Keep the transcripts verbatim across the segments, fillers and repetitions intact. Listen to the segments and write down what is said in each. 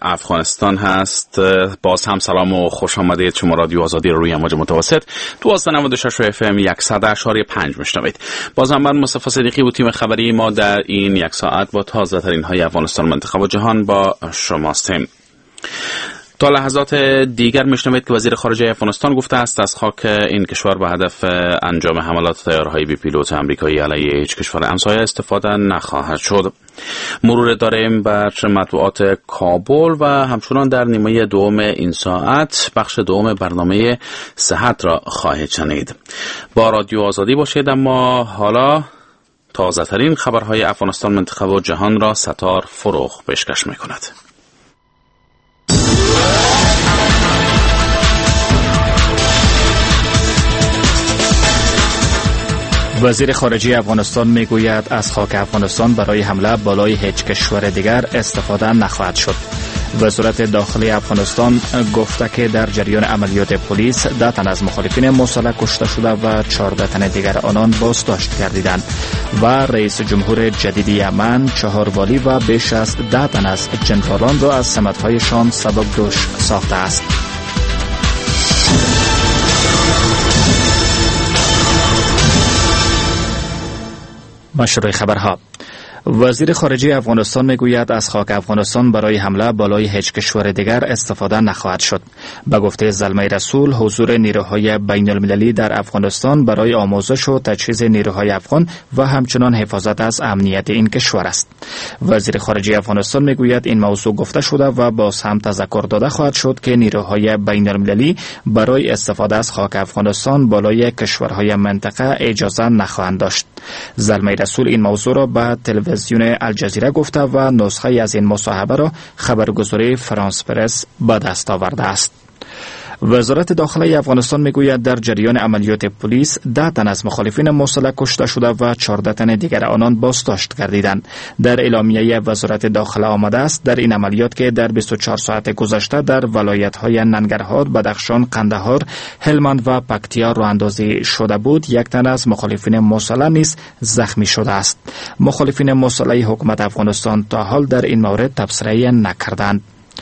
افغانستان هست. باز هم سلام و خوش آمدید. شما رادیو آزادی روی امواج متوسط تو از نود و شش اف ام صد و پنج میشنوید. باز هم من مصطفی صدیقی و تیم خبری ما در این یک ساعت با تازه ترین های افغانستان، منطقه و جهان با شما هستیم. تا لحظات دیگر میشنوید که وزیر خارجه افغانستان گفته است از خاک این کشور به هدف انجام حملات طیاره‌های بی پیلوت آمریکایی علیه هیچ کشور همسایه استفاده نخواهد شد. مرور داریم بر مطبوعات کابل و همچنان در نیمه دوم این ساعت بخش دوم برنامه صحت را خواهید شنید. با رادیو آزادی باشید، اما حالا تازه ترین خبرهای افغانستان، منطقه و جهان را ستار فروغ پیشکش میکند. وزیر خارجه افغانستان میگوید از خاک افغانستان برای حمله بالای هیچ کشور دیگر استفاده نخواهد شد. وزارت داخلی افغانستان گفته که در جریان عملیات پلیس ده تن از مخالفین مسلح کشته شده و چهارده تن دیگر آنان بازداشت گردیدند و رئیس جمهور جدید یمن چهار والی و بیش از ده تن از جنرالان را از سمت‌هایشان سبب دوش ساخته است. مشروع خبرها. وزیر خارجه افغانستان میگوید از خاک افغانستان برای حمله بالای هیچ کشور دیگر استفاده نخواهد شد. به گفته زلمه رسول، حضور نیروهای بین المللی در افغانستان برای آموزش و تجهیز نیروهای افغان و همچنان حفاظت از امنیت این کشور است. وزیر خارجه افغانستان میگوید این موضوع گفته شده و باز هم تذکر داده خواهد شد که نیروهای بین المللی برای استفاده از خاک افغانستان بالای کشورهای منطقه اجازه نخواهند داشت. زلمه رسول این موضوع را به تلویزیون الجزیره گفته و نسخه از این مصاحبه را خبرگزاری فرانس پرس به دست آورده است. وزارت داخلی افغانستان میگوید در جریان عملیات پلیس ده تن از مخالفین مسلح کشته شده و چهارده تن دیگر آنان بازداشت گردیدند. در اعلامیه وزارت داخله آمده است در این عملیات که در بیست و چهار ساعت گذشته در ولایت‌های ننگرهار، بدخشان، قندهار، هلمند و پکتیا راه اندازی شده بود، یک تن از مخالفین مسلح نیز زخمی شده است. مخالفین مسلح حکومت افغانستان تا حال در این مورد تبصره نکردند.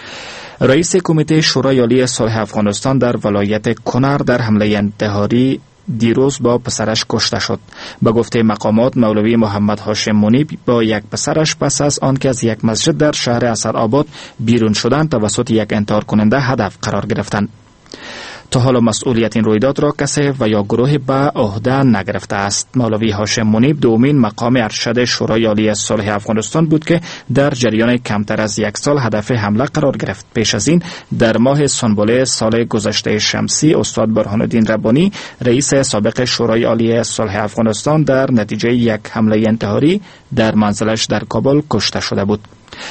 رئیس کمیته شورای عالی صلح افغانستان در ولایت کنر در حمله انتحاری دیروز با پسرش کشته شد. به گفته مقامات، مولوی محمد هاشم منیب با یک پسرش پس از آنکه از یک مسجد در شهر اسدآباد بیرون شدند توسط یک انتحار کننده هدف قرار گرفتند. تا حالا مسئولیت این رویداد را کسی و یا گروه به عهده نگرفته است. مولوی هاشم منیب دومین مقام ارشد شورای عالی صلح افغانستان بود که در جریان کمتر از یک سال هدف حمله قرار گرفت. پیش از این در ماه سنبله سال گذشته شمسی، استاد برهان الدین ربانی، رئیس سابق شورای عالی صلح افغانستان، در نتیجه یک حمله انتحاری در منزلش در کابل کشته شده بود.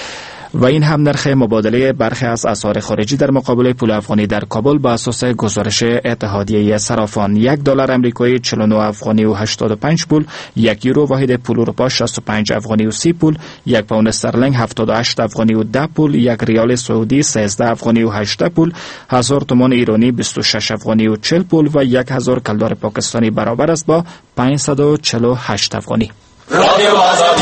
و این هم نرخ مبادله برخی از اسعار خارجی در مقابل پول افغانی در کابل به اساس گزارش اتحادیه صرافان: یک دلار آمریکایی چهل و نه افغانی و هشتاد و پنج پول، یک یورو واحد پول اروپا شصت و پنج افغانی و سی پول، یک پوند استرلینگ هفتاد و هشت افغانی و ده پول، یک ریال سعودی سیزده افغانی و هشت پول، هزار تومان ایرانی بیست و شش افغانی و چهل پول و یک هزار کلدار پاکستانی برابر است با پانصد و چهل و هشت افغانی. رادیو آزادی.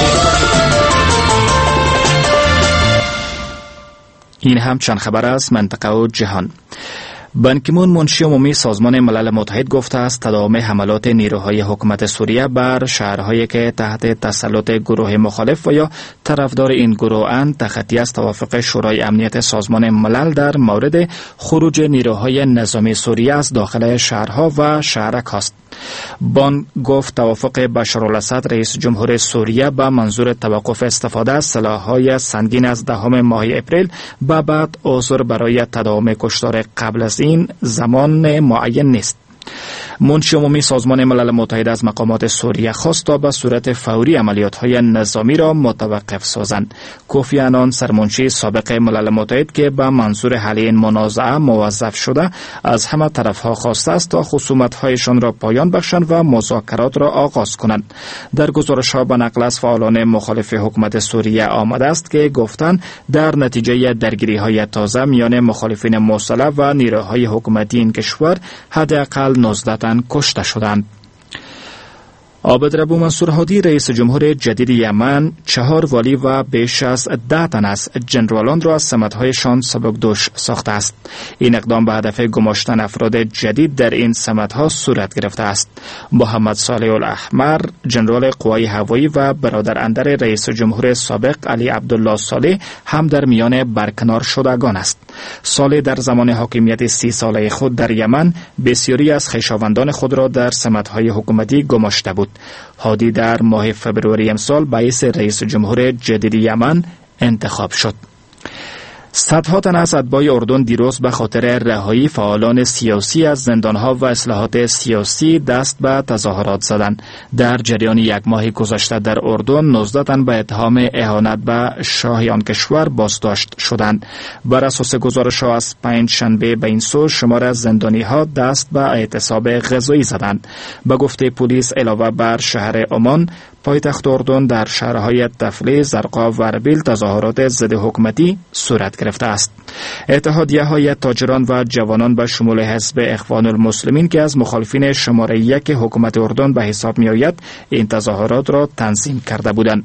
این هم چند خبر از منطقه و جهان. بان کی مون منشی عمومی سازمان ملل متحد گفته است تداوم حملات نیروهای حکومت سوریه بر شهرهایی که تحت تسلط گروه مخالف و یا طرفدار این گروه اند تخطی از توافق شورای امنیت سازمان ملل در مورد خروج نیروهای نظامی سوریه از داخل شهرها و شهرک است. بان گفت توافق بشارالاسد رئیس جمهور سوریه به منظور توقف استفاده از سلاح‌های سنگین از دهم ماه اپریل به بعد عذر برای تداوم کشتار قبل از این زمان معین نیست. منشی عمومی سازمان ملل متحد از مقامات سوریه خواست تا به صورت فوری عملیات‌های نظامی را متوقف سازند. کوفی عنان، سرمنشی سابق ملل متحد که به منظور حل این منازعه موظف شده، از همه طرف‌ها خواسته است تا خصومت‌هایشان را پایان بخشند و مذاکرات را آغاز کنند. در گزارش‌ها به نقل از فعالان مخالف حکومت سوریه آمده است که گفتند در نتیجه درگیری‌های تازه میان مخالفین مسلح و نیروهای حکومتی این کشور حداقل نوزده تن کشته شدند. عابدربو منصور هادی رئیس جمهور جدید یمن چهار والی و بیش از ده تن از جنرالان را از سمت‌هایشان سبکدوش ساخته است. این اقدام به هدف گماشتن افراد جدید در این سمت‌ها صورت گرفته است. محمد صالح الاحمر جنرال قوای هوایی و برادر اندر رئیس جمهور سابق علی عبدالله صالح هم در میان برکنار شدگان است. صالح در زمان حاکمیت سی ساله خود در یمن بسیاری از خویشاوندان خود را در سمت‌های حکومتی گماشته بود. هادی در ماه فبروری امسال باعث رئیس جمهور جدید یمن انتخاب شد. صدها تن از اتباع اردن دیروز به خاطر رهایی فعالان سیاسی از زندانها و اصلاحات سیاسی دست به تظاهرات زدند. در جریان یک ماه گذشته در اردن نوزده تن به اتهام اهانت به شاه آن کشور بازداشت شدند. بر اساس گزارش‌ها از پنج شنبه به این سو شمار از زندانی‌ها دست به اعتصاب غذایی زدند. به گفته پلیس علاوه بر شهر عمان، پایتخت اردن در شهرهای تفلیس، زرقا و اربیل تظاهرات ضد حکومتی صورت گرفته است. اتحادیه های تاجران و جوانان به شمول حزب اخوان المسلمین که از مخالفین شماره یک حکومت اردن به حساب می آید این تظاهرات را تنظیم کرده بودند.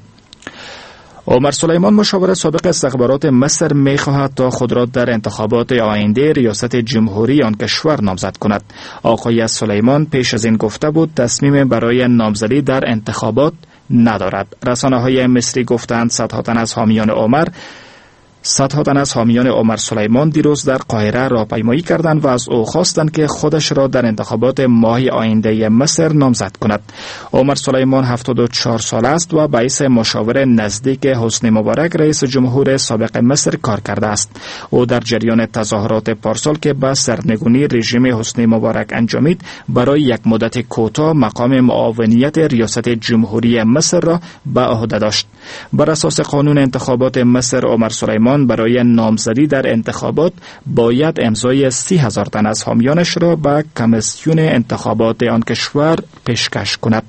عمر سلیمان مشاور سابق استخبارات مصر می خواهد تا خود را در انتخابات آینده ریاست جمهوری آن کشور نامزد کند. آقای سلیمان پیش از این گفته بود تصمیم برای نامزدی در انتخابات ندارد. رسانه های مصری گفتند صدها تن از حامیان عمر صدها تن از حامیان عمر سلیمان دیروز در قاهره راهپیمایی کردند و از او خواستند که خودش را در انتخابات ماه آینده مصر نامزد کند. عمر سلیمان هفتاد و چهار ساله است و باعث مشاور نزدیک حسنی مبارک رئیس جمهور سابق مصر کار کرده است. او در جریان تظاهرات پارسال که به سرنگونی رژیم حسنی مبارک انجامید برای یک مدت کوتاه مقام معاونیت ریاست جمهوری مصر را به عهده داشت. بر اساس قانون انتخابات مصر عمر سلیمان برای نامزدی در انتخابات باید امضای سی هزار تن از حامیانش را به کمیسیون انتخابات آن کشور پیشکش کند.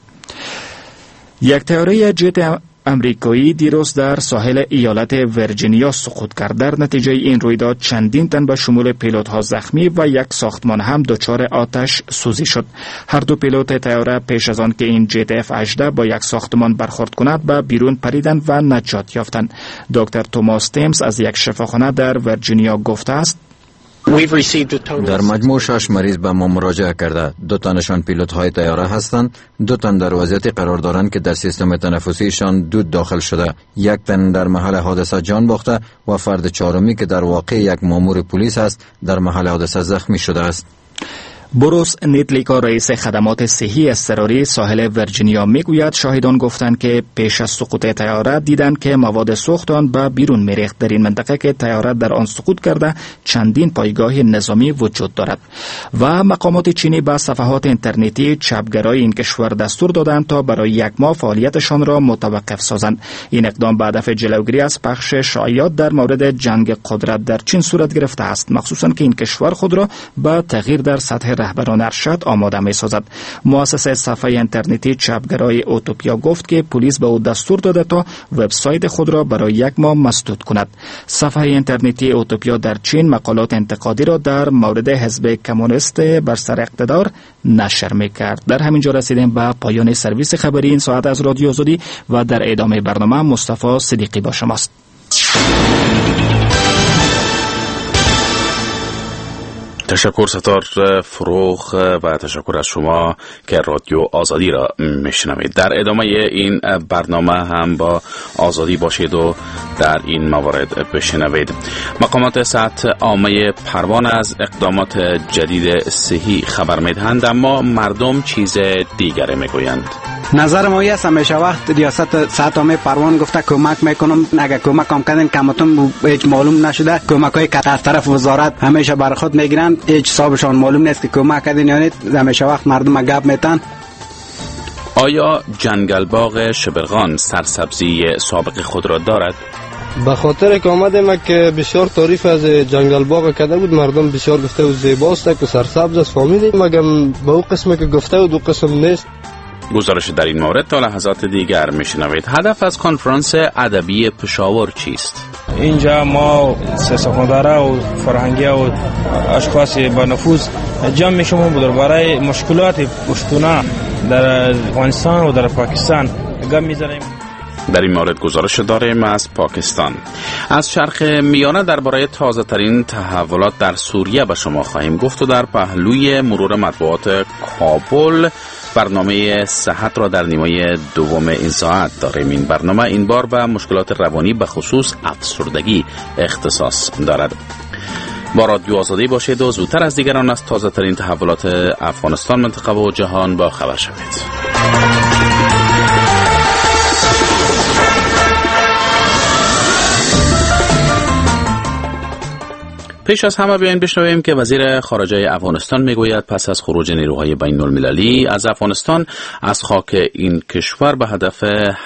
یک طیاره جت امریکایی دیروز در ساحل ایالت ویرجینیا سقوط کرد. در نتیجه این رویداد چندین تن به شمول پیلوت‌ها زخمی و یک ساختمان هم دچار آتش سوزی شد. هر دو پیلوت طیاره پیش از آن که این جت اف هجده با یک ساختمان برخورد کند به بیرون پریدند و نجات یافتند. دکتر توماس تیمز از یک شفاخانه در ویرجینیا گفته است: در مجموع شش مریض به ما مراجعه کرده. دو تنشان پیلوت های طیاره هستند، دو تن در وضعیت قرار دارند که در سیستم تنفسیشان دود داخل شده، یک تن در محل حادثه جان باخته و فرد چهارمی که در واقع یک مامور پلیس است در محل حادثه زخمی شده است. بروس نیتلیکا رئیس خدمات صحی اضطراری ساحل ویرجینیا میگوید شاهدان گفتند که پیش از سقوط طیاره دیدند که مواد سوخت آن به بیرون میریخت. در این منطقه که طیاره در آن سقوط کرده چندین پایگاه نظامی وجود دارد و مقامات چینی به صفحات اینترنتی چپگرای این کشور دستور دادند تا برای یک ماه فعالیتشان را متوقف سازند. این اقدام به هدف جلوگیری از پخش شایعات در مورد جنگ قدرت در چین صورت گرفته است، مخصوصا که این کشور خود را به تغییر در سطح رهبران ارشد آماده می سازد. مؤسسه صفحه اینترنتی چپگرای اوتوپیا گفت که پلیس به او دستور داده تا وبسایت خود را برای یک ماه مسدود کند. صفحه اینترنتی اوتوپیا در چین مقالات انتقادی را در مورد حزب کمونیست بر سر اقتدار نشر می کرد. در همین جا رسیدیم به پایان سرویس خبری این ساعت از رادیو آزادی و در ادامه برنامه مصطفی صدیقی با شماست. تشکر ستار فروغ و تشکر از شما که رادیو آزادی را میشنوید. در ادامه این برنامه هم با آزادی باشید و در این موارد بشنوید. مقامات صحت عامه پروان از اقدامات جدید صحی خبر میدهند، اما مردم چیز دیگری میگویند. نظر ما است همیشه وقت ریاست صحت عامه پروان گفته کمک میکنم، اگه کمک هم کردن کمتون هیچ معلوم نشده. کمک های که از طرف وزارت همیشه بر خود میگیرن، هیچ حسابشان معلوم نیست که کمک کردن یا نیست. همیشه وقت مردم گپ میتن. آیا جنگل باغ شبرغان سرسبزی سابق خود را دارد؟ به خاطر که آمدیم که بسیار تعریف از جنگل باغ کرده بود، مردم بسیار گفته و زیباست که سرسبز است، فهمیدیم. مگم به اون قسمی که گفته و دو قسم نیست. گزارش در این مورد تا لحظات دیگر میشنوید. هدف از کنفرانس ادبی پشاور چیست؟ اینجا ما سیاستمدارا و فرهنگی و اشخاص با نفوذ جمع میشیم و درباره مشکلات پشتونا در افغانستان و در پاکستان گام میزنیم. در این مورد گزارش داریم از پاکستان. از شرق میانه درباره تازه ترین تحولات در سوریه به شما خواهیم گفت و در پهلوی مرور مطبوعات کابل برنامه صحت را در نیمه دوم این ساعت داریم. این برنامه این بار به مشکلات روانی به خصوص افسردگی اختصاص دارد. با رادیو آزادی باشید و زودتر از دیگران از تازه ترین تحولات افغانستان، منطقه و جهان با خبر شوید. پیش از همه بیاین بشنویم که وزیر خارجه افغانستان میگوید پس از خروج نیروهای بین المللی از افغانستان از خاک این کشور به هدف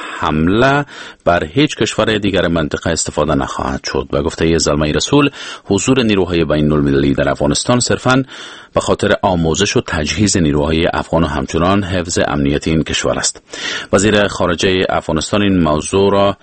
حمله بر هیچ کشور دیگر منطقه استفاده نخواهد شد. به گفته زلمه رسول، حضور نیروهای بین المللی در افغانستان صرفاً به خاطر آموزش و تجهیز نیروهای افغان و همچنان حفظ امنیت این کشور است. وزیر خارجه افغانستان این موضوع را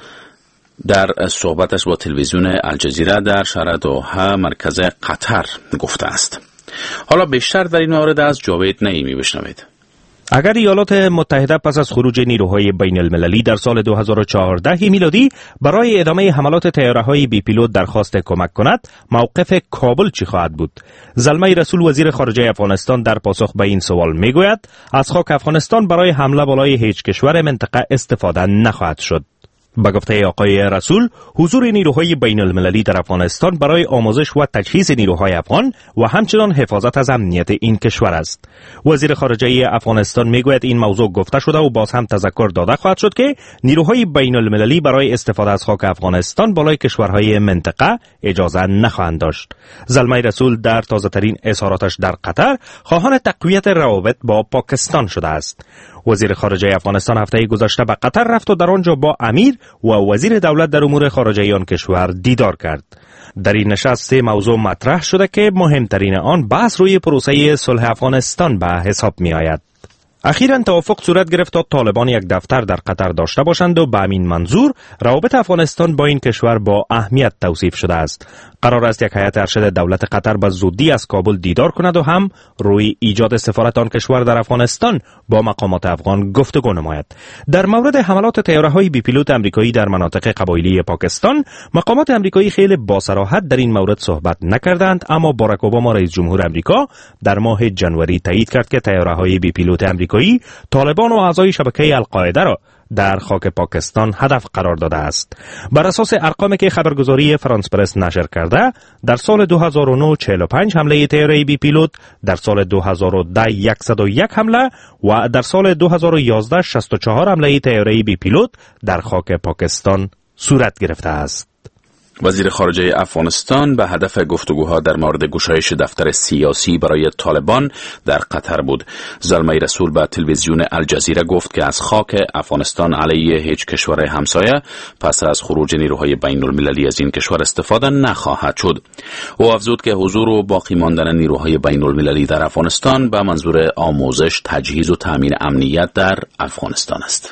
در صحبتش با تلویزیون الجزیره در شهر دوحه مرکز قطر گفته است. حالا بیشتر در این مورد از جاوید نعیمی بشنوید. اگر ایالات متحده پس از خروج نیروهای بین المللی در سال دو هزار و چهارده میلادی برای ادامه حملات طیاره‌های بی پیلوت درخواست کمک کند، موقف کابل چی خواهد بود؟ زلمه رسول وزیر خارجه افغانستان در پاسخ به این سوال میگوید از خاک افغانستان برای حمله بالای هیچ کشور منطقه استفاده نخواهد شد. به گفته آقای رسول، حضور نیروهای بین المللی در افغانستان برای آموزش و تجهیز نیروهای افغان و همچنان حفاظت از امنیت این کشور است. وزیر خارجه افغانستان میگوید این موضوع گفته شده و باز هم تذکر داده خواهد شد که نیروهای بین المللی برای استفاده از خاک افغانستان بالای کشورهای منطقه اجازه نخواهند داشت. زلمه رسول در تازه ترین اظهاراتش در قطر خواهان تقویت روابط با پاکستان شده است. وزیر خارجه افغانستان هفته گذشته به قطر رفت و در آنجا با امیر و وزیر دولت در امور خارجه آن کشور دیدار کرد. در این نشست سه موضوع مطرح شده که مهمترین آن بحث روی پروسه صلح افغانستان به حساب می آید. اخیراً توافق صورت گرفت تا طالبان یک دفتر در قطر داشته باشند و به همین منظور روابط افغانستان با این کشور با اهمیت توصیف شده است. قرار است یک هیئت ارشد دولت قطر به زودی از کابل دیدار کند و هم روی ایجاد سفارت آن کشور در افغانستان با مقامات افغان گفتگو نماید. در مورد حملات طیاره‌های بی پیلوت آمریکایی در مناطق قبایلی پاکستان، مقامات آمریکایی خیلی با صراحت در این مورد صحبت نکردند، اما باراک اوباما رئیس جمهور آمریکا در ماه ژانویه تایید کرد که طیاره‌های بی پیلوت آمریکایی طالبان و اعضای شبکه القاعده را در خاک پاکستان هدف قرار داده است. بر اساس ارقامی که خبرگزاری فرانس پرس نشر کرده، در سال دو هزار و نه چهل و پنج حمله طیاره بی پیلوت، در سال دو هزار و ده صد و یک حمله و در سال دو هزار و یازده شصت و چهار حمله طیاره بی پیلوت در خاک پاکستان صورت گرفته است. وزیر خارجه افغانستان به هدف گفتگوها در مورد گشایش دفتر سیاسی برای طالبان در قطر بود. زلمه رسول به تلویزیون الجزیره گفت که از خاک افغانستان علیه هیچ کشور همسایه پس از خروج نیروهای بین المللی از این کشور استفاده نخواهد شد. او افزود که حضور و باقی ماندن نیروهای بین المللی در افغانستان به منظور آموزش، تجهیز و تامین امنیت در افغانستان است.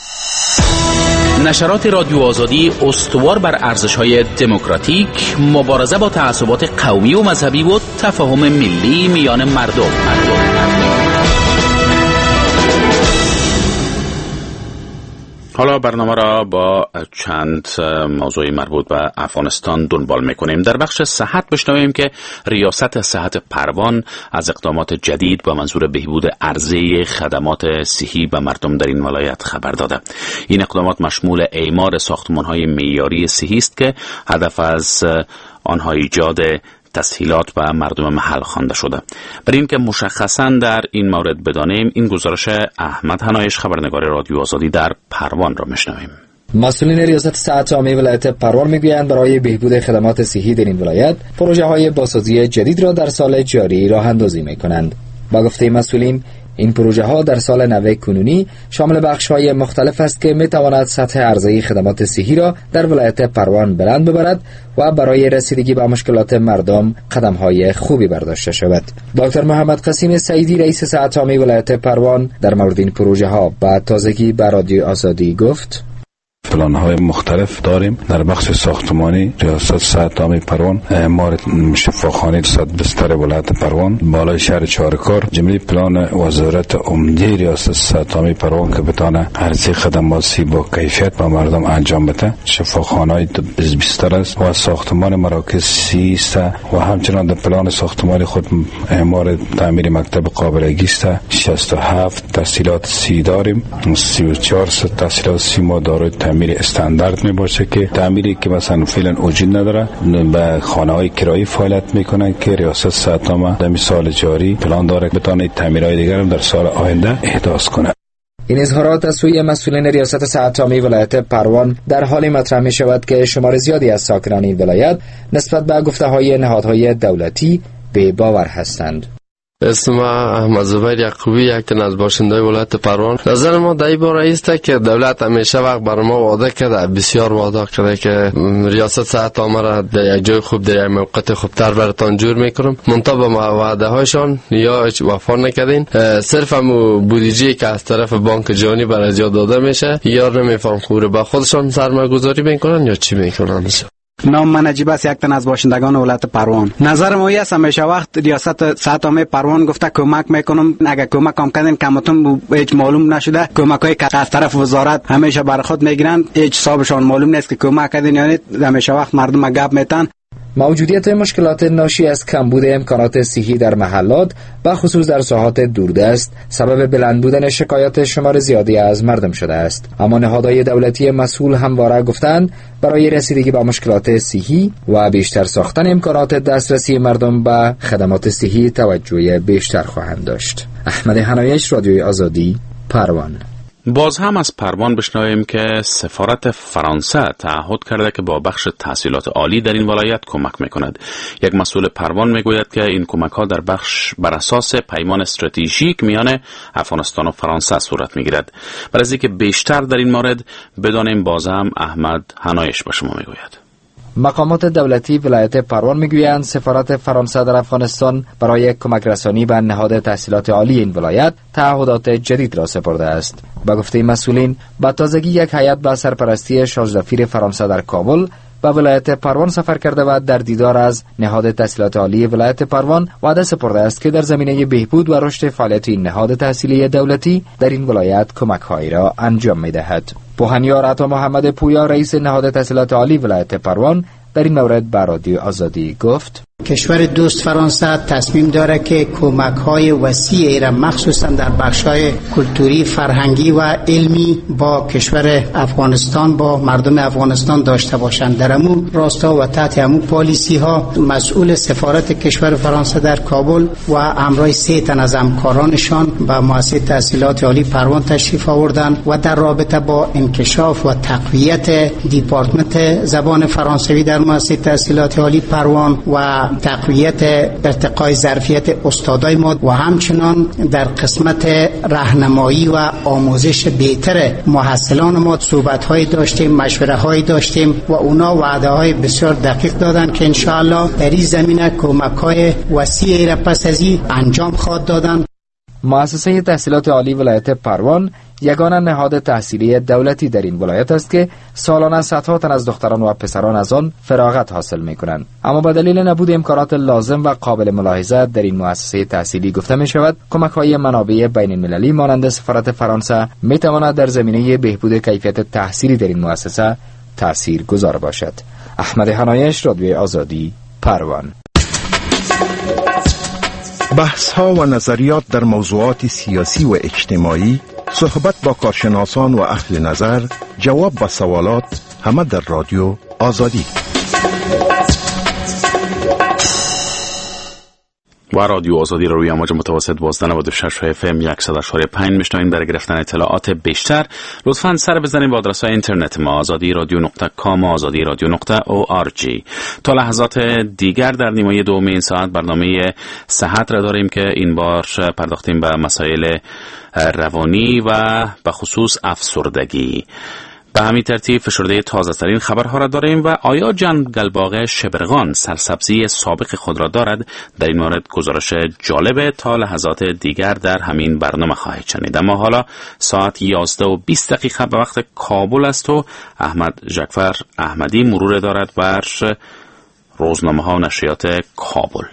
نشرات رادیو آزادی استوار بر ارزش‌های دموکراتیک، مبارزه با تعصبات قومی و مذهبی و تفاهم ملی میان مردم. مردم. حالا برنامه را با چند موضوع مربوط به افغانستان دنبال میکنیم. در بخش صحت بشنویم که ریاست صحت پروان از اقدامات جدید با منظور بهبود عرضه خدمات صحی به مردم در این ولایت خبر داده. این اقدامات مشمول اعمار ساختمان‌های معیاری صحی است که هدف از آنها ایجاد تسهیلات و مردم محل خوانده شده. برای اینکه مشخصاً در این مورد بدانیم، این گزارش احمد حنایش خبرنگار رادیو آزادی در پروان را میشنویم. مسئولین ریاست صحت عامه ولایت پروان میگویند برای بهبود خدمات صحی در این ولایت پروژه های بازسازی جدید را در سال جاری راه اندازی میکنند. با گفته مسئولین، این پروژه ها در سال نو کنونی شامل بخش های مختلف است که می تواند سطح عرضه خدمات صحی را در ولایت پروان بلند ببرد و برای رسیدگی به مشکلات مردم قدم های خوبی برداشته شود. دکتر محمد قاسم سعیدی رئیس صحت عامه ولایت پروان در مورد این پروژه ها با تازگی به رادیو آزادی گفت: پلان‌های مختلف داریم. در بخش ساختمانی ریاست ساعتام پروان اعمار شفاخانه صد بستر ولایت پروان بالای شهر چارکار جمله پلان وزارت عمده ریاست ساعتام پروان که بتانه عرضه خدماتی با کیفیت با مردم انجام بده. شفاخانه بستر است و ساختمان مراکز سی است و همچنان در پلان ساختمان خود اعمار تعمیر مکتب قابلگی است. شصت و هفت تحصیلات سی داریم. سی و چهار تحصیلات سی ما دارای تعمیر استاندارد می باشه که تعمیری که مثلا فعلا وجود نداره به خانه‌های کرایی فعالیت میکنن که ریاست ساعتام در سال جاری پلان داره بتونه تعمیرهای دیگر هم در سال آینده احداث کنه. این اظهارات از سوی مسئولین ریاست ساعتامی ولایت پروان در حالی مطرح می شود که شمار زیادی از ساکنان این ولایت نسبت به گفته‌های نهادهای دولتی به باور هستند. اسم ما احمد زبیر یعقوبی، یک تن از باشندگان ولایت پروان. نظر ما در این باره است که دولت همیشه وقت برای ما وعده کرده، بسیار وعده کرده که ریاست ساعتام را در یک جای خوب، در یک موقعیت خوبتر براتون جور میکنم. منتها به وعده هایشان یا وفا نکردین. صرف هم بودجه که از طرف بانک جهانی برای جا داده میشه یا نمیفهم خوره با خودشان سرمایه گذاری میکنن یا چی میکنن. نام من نجیب است، یک تن از باشندگان ولایت پروان. نظر ما است همیشه وقت ریاست ساعتام پروان گفته کمک میکنم، اگه کمک هم کردن کمتون هیچ معلوم نشده. کمکای که از طرف وزارت همیشه بر خود میگیرن، هیچ حسابشان معلوم نیست که کمک کردن یعنی. همیشه وقت مردم گپ میتن. موجودیت مشکلات ناشی از کمبود امکانات صحی در محلات و خصوص در ساحات دوردست سبب بلند بودن شکایات شمار زیادی از مردم شده است. اما نهادهای دولتی مسئول همواره گفتند برای رسیدگی به مشکلات صحی و بیشتر ساختن امکانات دسترسی مردم به خدمات صحی توجه بیشتر خواهند داشت. احمد حنایش، رادیوی آزادی، پروان. باز هم از پروان بشنویم که سفارت فرانسه تعهد کرده که با بخش تحصیلات عالی در این ولایت کمک میکند. یک مسئول پروان میگوید که این کمک ها در بخش بر اساس پیمان استراتژیک میان افغانستان و فرانسه صورت میگیرد. برای از اینکه بیشتر در این مورد بدانیم، باز هم احمد حنایش به شما میگوید. مقامات دولتی ولایت پروان میگویند سفارت فرانسه در افغانستان برای کمک رسانی به نهاد تحصیلات عالی این ولایت تعهدات جدید را سپرده است. به گفته مسئولین، با تازگی یک هیئت با سرپرستی شاهزادفیر فرانسه در کابل به ولایت پروان سفر کرده و در دیدار از نهاد تحصیلات عالی ولایت پروان وعده سپرده است که در زمینه بهبود و رشد فعالیت این نهاد تحصیلی دولتی در این ولایت کمک‌هایی را انجام می‌دهد. پوهنیار عطا محمد پویا، رئیس نهاد تحصیلات عالی ولایت پروان، در این مورد به رادیو آزادی گفت: کشور دوست فرانسه تصمیم داره که کمک‌های وسیعی را مخصوصا در بخش‌های کلتوری، فرهنگی و علمی با کشور افغانستان، با مردم افغانستان داشته باشند. در امو راستا و تحت امو پالیسی‌ها مسئول سفارت کشور فرانسه در کابل و همراه سه تن از همکارانشان به مؤسسه تحصیلات عالی پروان تشریف آوردند و در رابطه با انکشاف و تقویت دیپارتمنت زبان فرانسوی در مؤسسه تحصیلات عالی پروان و تقویت ارتقای ظرفیت استادای ما و همچنان در قسمت راهنمایی و آموزش بهتر محصلان ما صحبت‌های داشتیم، مشوره‌های داشتیم و اونا وعده‌های بسیار دقیق دادن که انشاءالله در این زمینه کمک‌های وسیعی را پس از این انجام خواهد دادن. مؤسسه تحصیلات عالی ولایت پروان یگانه نهاد تحصیلی دولتی در این ولایت است که سالانه صدها تن از دختران و پسران از آن فراغت حاصل می‌کنند. اما به دلیل نبود امکانات لازم و قابل ملاحظه در این مؤسسه تحصیلی گفته می‌شود کمک‌های منابع بین‌المللی مانند سفارت فرانسه می‌تواند در زمینه بهبود کیفیت تحصیلی در این مؤسسه تاثیرگذار باشد. احمد حنایش، رادیوی آزادی، پروان. بحث‌ها و نظریات در موضوعات سیاسی و اجتماعی، صحبت با کارشناسان و اهل نظر، جواب به سوالات، همه در رادیو آزادی. و رادیو آزادی را روی امواج متوسط دوازده نود و شش اف ام صد و اشاره پنج میشنوید. برای گرفتن اطلاعات بیشتر لطفاً سر بزنید به آدرس‌های اینترنت ما آزادی رادیو نقطه کام و آزادی رادیو نقطه او آر جی. تا لحظات دیگر در نیمه دوم این ساعت برنامه صحت را داریم که این بار پرداختیم به مسائل روانی و به خصوص افسردگی. به همین ترتیب فشرده تازه ترین خبرها را داریم و آیا جنگلباغ شبرغان سرسبزی سابق خود را دارد؟ در این مورد گزارش جالب تا لحظات دیگر در همین برنامه خواهید شنید. اما حالا ساعت یازده و بیست دقیقه به وقت کابل است و احمد جعفر احمدی مرور دارد بر روزنامه ها و نشریات کابل.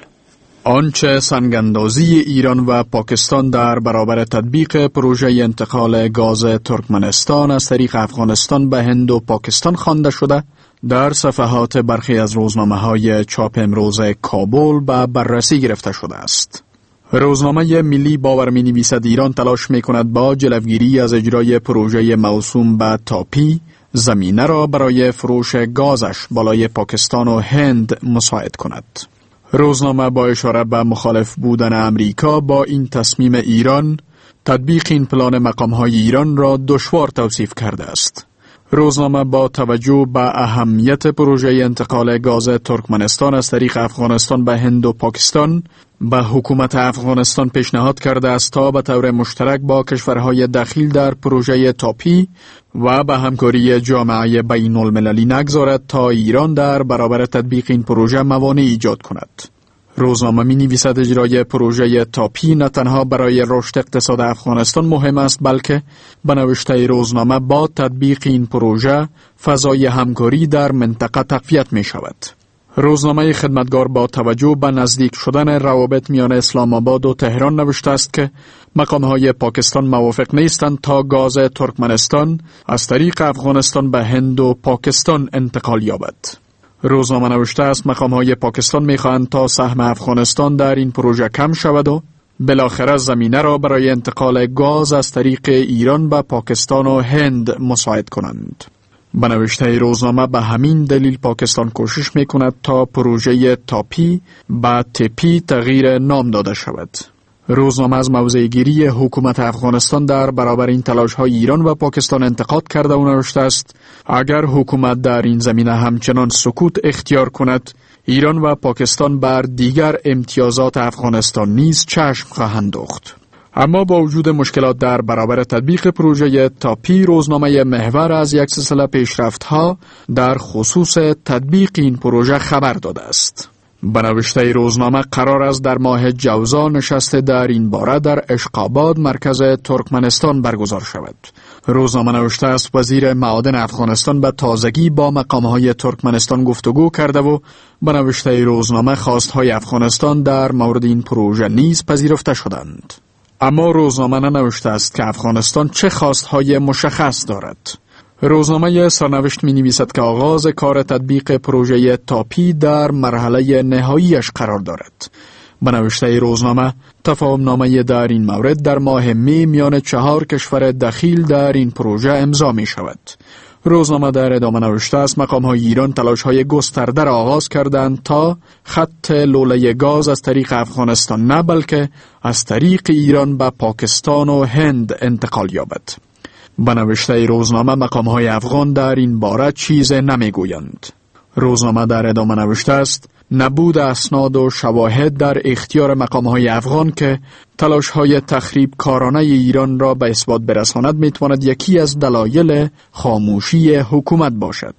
آنچه سنگاندازی ایران و پاکستان در برابر تطبیق پروژه انتقال گاز ترکمنستان از طریق افغانستان به هند و پاکستان خوانده شده، در صفحات برخی از روزنامه‌های چاپ امروز کابل به بررسی گرفته شده است. روزنامه ملی باور می‌نویسد ایران تلاش می‌کند با جلوگیری از اجرای پروژه موسوم به تاپی زمینه را برای فروش گازش بالای پاکستان و هند مساعد کند. روزنامه با اشاره به مخالف بودن امریکا با این تصمیم ایران، تطبیق این پلان مقام‌های ایران را دشوار توصیف کرده است. روزنامه با توجه به اهمیت پروژه انتقال گاز ترکمنستان از طریق افغانستان به هند و پاکستان، به حکومت افغانستان پیشنهاد کرده است تا به طور مشترک با کشورهای دخیل در پروژه تاپی و به همکاری جامعه بین المللی نگذارد تا ایران در برابر تطبیق این پروژه موانع ایجاد کند. روزنامه می نویسد اجرای پروژه تاپی نه تنها برای رشد اقتصاد افغانستان مهم است، بلکه به نوشته روزنامه با تطبیق این پروژه فضای همکاری در منطقه تقویت می شود. روزنامه خدمتگار با توجه به نزدیک شدن روابط میان اسلام آباد و تهران نوشته است که مقام‌های پاکستان موافق نیستند تا گاز ترکمنستان از طریق افغانستان به هند و پاکستان انتقال یابد. روزنامه نوشته است مقام‌های پاکستان می‌خواهند تا سهم افغانستان در این پروژه کم شود و بالاخره زمینه را برای انتقال گاز از طریق ایران به پاکستان و هند مساعد کنند. به نوشته روزنامه به همین دلیل پاکستان کوشش می‌کند تا پروژه تاپی به تپی تغییر نام داده شود. روزنامه از موضع‌گیری حکومت افغانستان در برابر این تلاش‌های ایران و پاکستان انتقاد کرده و نوشته است اگر حکومت در این زمینه همچنان سکوت اختیار کند، ایران و پاکستان بر دیگر امتیازات افغانستان نیز چشم خواهند دوخت. اما با وجود مشکلات در برابر تطبیق پروژه تاپی، روزنامه محور از یک سلسله پیشرفت‌ها در خصوص تطبیق این پروژه خبر داده است. به نوشته روزنامه قرار است در ماه جوزا نشست در این باره در اشقاباد مرکز ترکمنستان برگزار شود. روزنامه نوشته است وزیر معادن افغانستان به تازگی با مقام‌های ترکمنستان گفتگو کرده و به نوشته روزنامه خواست‌های افغانستان در مورد این پروژه نیز پذیرفته شدند. اما روزنامه ننوشته است که افغانستان چه خواست‌های مشخص دارد. روزنامه سرنوشت می نویسد که آغاز کار تطبیق پروژه تاپی در مرحله نهاییش قرار دارد. به نوشته روزنامه تفاهم نامه در این مورد در ماه می میان چهار کشور دخیل در این پروژه امضا می شود. روزنامه در ادامه نوشته است مقام‌های ایران تلاش‌های گسترده را آغاز کردند تا خط لوله گاز از طریق افغانستان نه بلکه از طریق ایران به پاکستان و هند انتقال یابد. به نوشته روزنامه مقام‌های افغان در این باره چیز نمیگویند. روزنامه در ادامه نوشته است نبود اسناد و شواهد در اختیار مقام‌های افغان که تلاش‌های تخریب کارانه ایران را به اثبات برساند میتواند یکی از دلایل خاموشی حکومت باشد.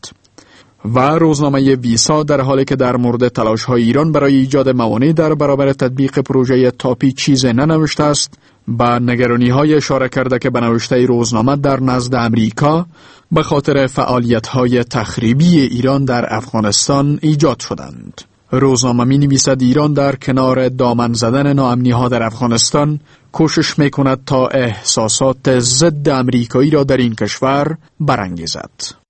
و روزنامه ویسا در حالی که در مورد تلاش‌های ایران برای ایجاد موانع در برابر تطبیق پروژه تاپی چیز ننوشته است، با نگرانی‌های اشاره کرده که به نوشته روزنامه در نزد امریکا به خاطر فعالیت‌های تخریبی ایران در افغانستان ایجاد شدند. روزنامه می‌نویسد ایران در کنار دامن زدن ناامنی‌ها در افغانستان کوشش می‌کند تا احساسات ضد امریکایی را در این کشور برانگیزد.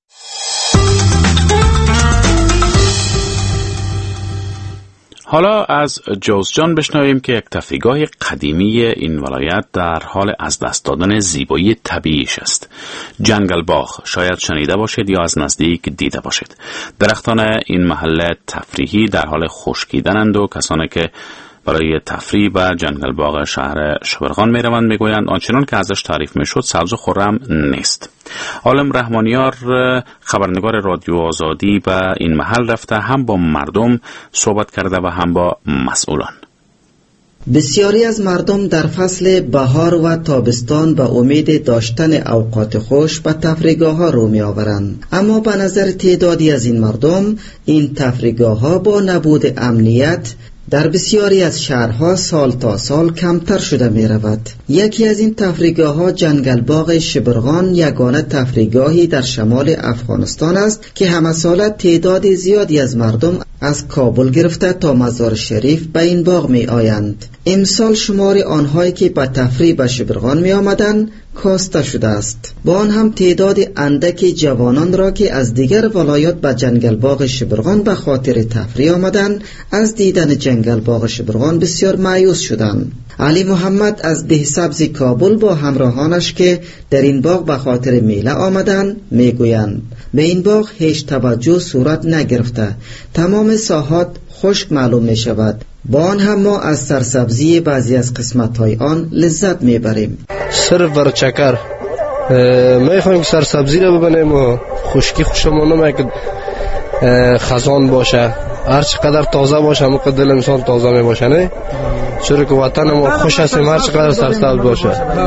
حالا از جوزجان بشنویم که یک تفریحگاه قدیمی این ولایت در حال از دست دادن زیبایی طبیعیش است. جنگل باغ، شاید شنیده باشید یا از نزدیک دیده باشید. درختان این محله تفریحی در حال خشکیدنند و کسانی که برای تفریح به جنگل باغ شهر شبرغان می روند می گویند آنچنان که ازش تعریف می شد سبز و خرم نیست. عالم رحمانیار خبرنگار رادیو آزادی به این محل رفته هم با مردم صحبت کرده و هم با مسئولان. بسیاری از مردم در فصل بهار و تابستان به امید داشتن اوقات خوش به تفریحگاه‌ها رو می آورند، اما به نظر تعدادی از این مردم این تفریحگاه‌ها با نبود امنیت در بسیاری از شهرها سال تا سال کمتر شده می رود. یکی از این تفریحگاه‌ها جنگل باغ شبرغان یگانه تفریحگاهی در شمال افغانستان است که همه ساله تعداد زیادی از مردم از کابل گرفته تا مزار شریف به این باغ می آیند. امسال شمار آنهایی که به تفریح به شبرغان می آمدند کاسته شده است. با آن هم تعداد اندک جوانان را که از دیگر ولایات به جنگل باغ شبرغان به خاطر تفریح آمدند از دیدن جنگل باغ شبرغان بسیار مایوس شدند. علی محمد از دهسبز کابل با همراهانش که در این باغ به خاطر میله آمدند میگویند به این باغ هیچ توجه صورت نگرفته، تمام ساحات خشک معلوم می شود. با آن هم ما از سرسبزی بعضی از قسمت‌های آن لذت میبریم. صرف بر چکر میخوایم که سرسبزی رو ببینیم و خشکی خوشمون نمیاد که خزان باشه، هر چقدر تازه باشه همون دل انسان تازه می باشه، نه؟ چرا که وطن ما خوش هستیم هر چقدر سرسبز باشه.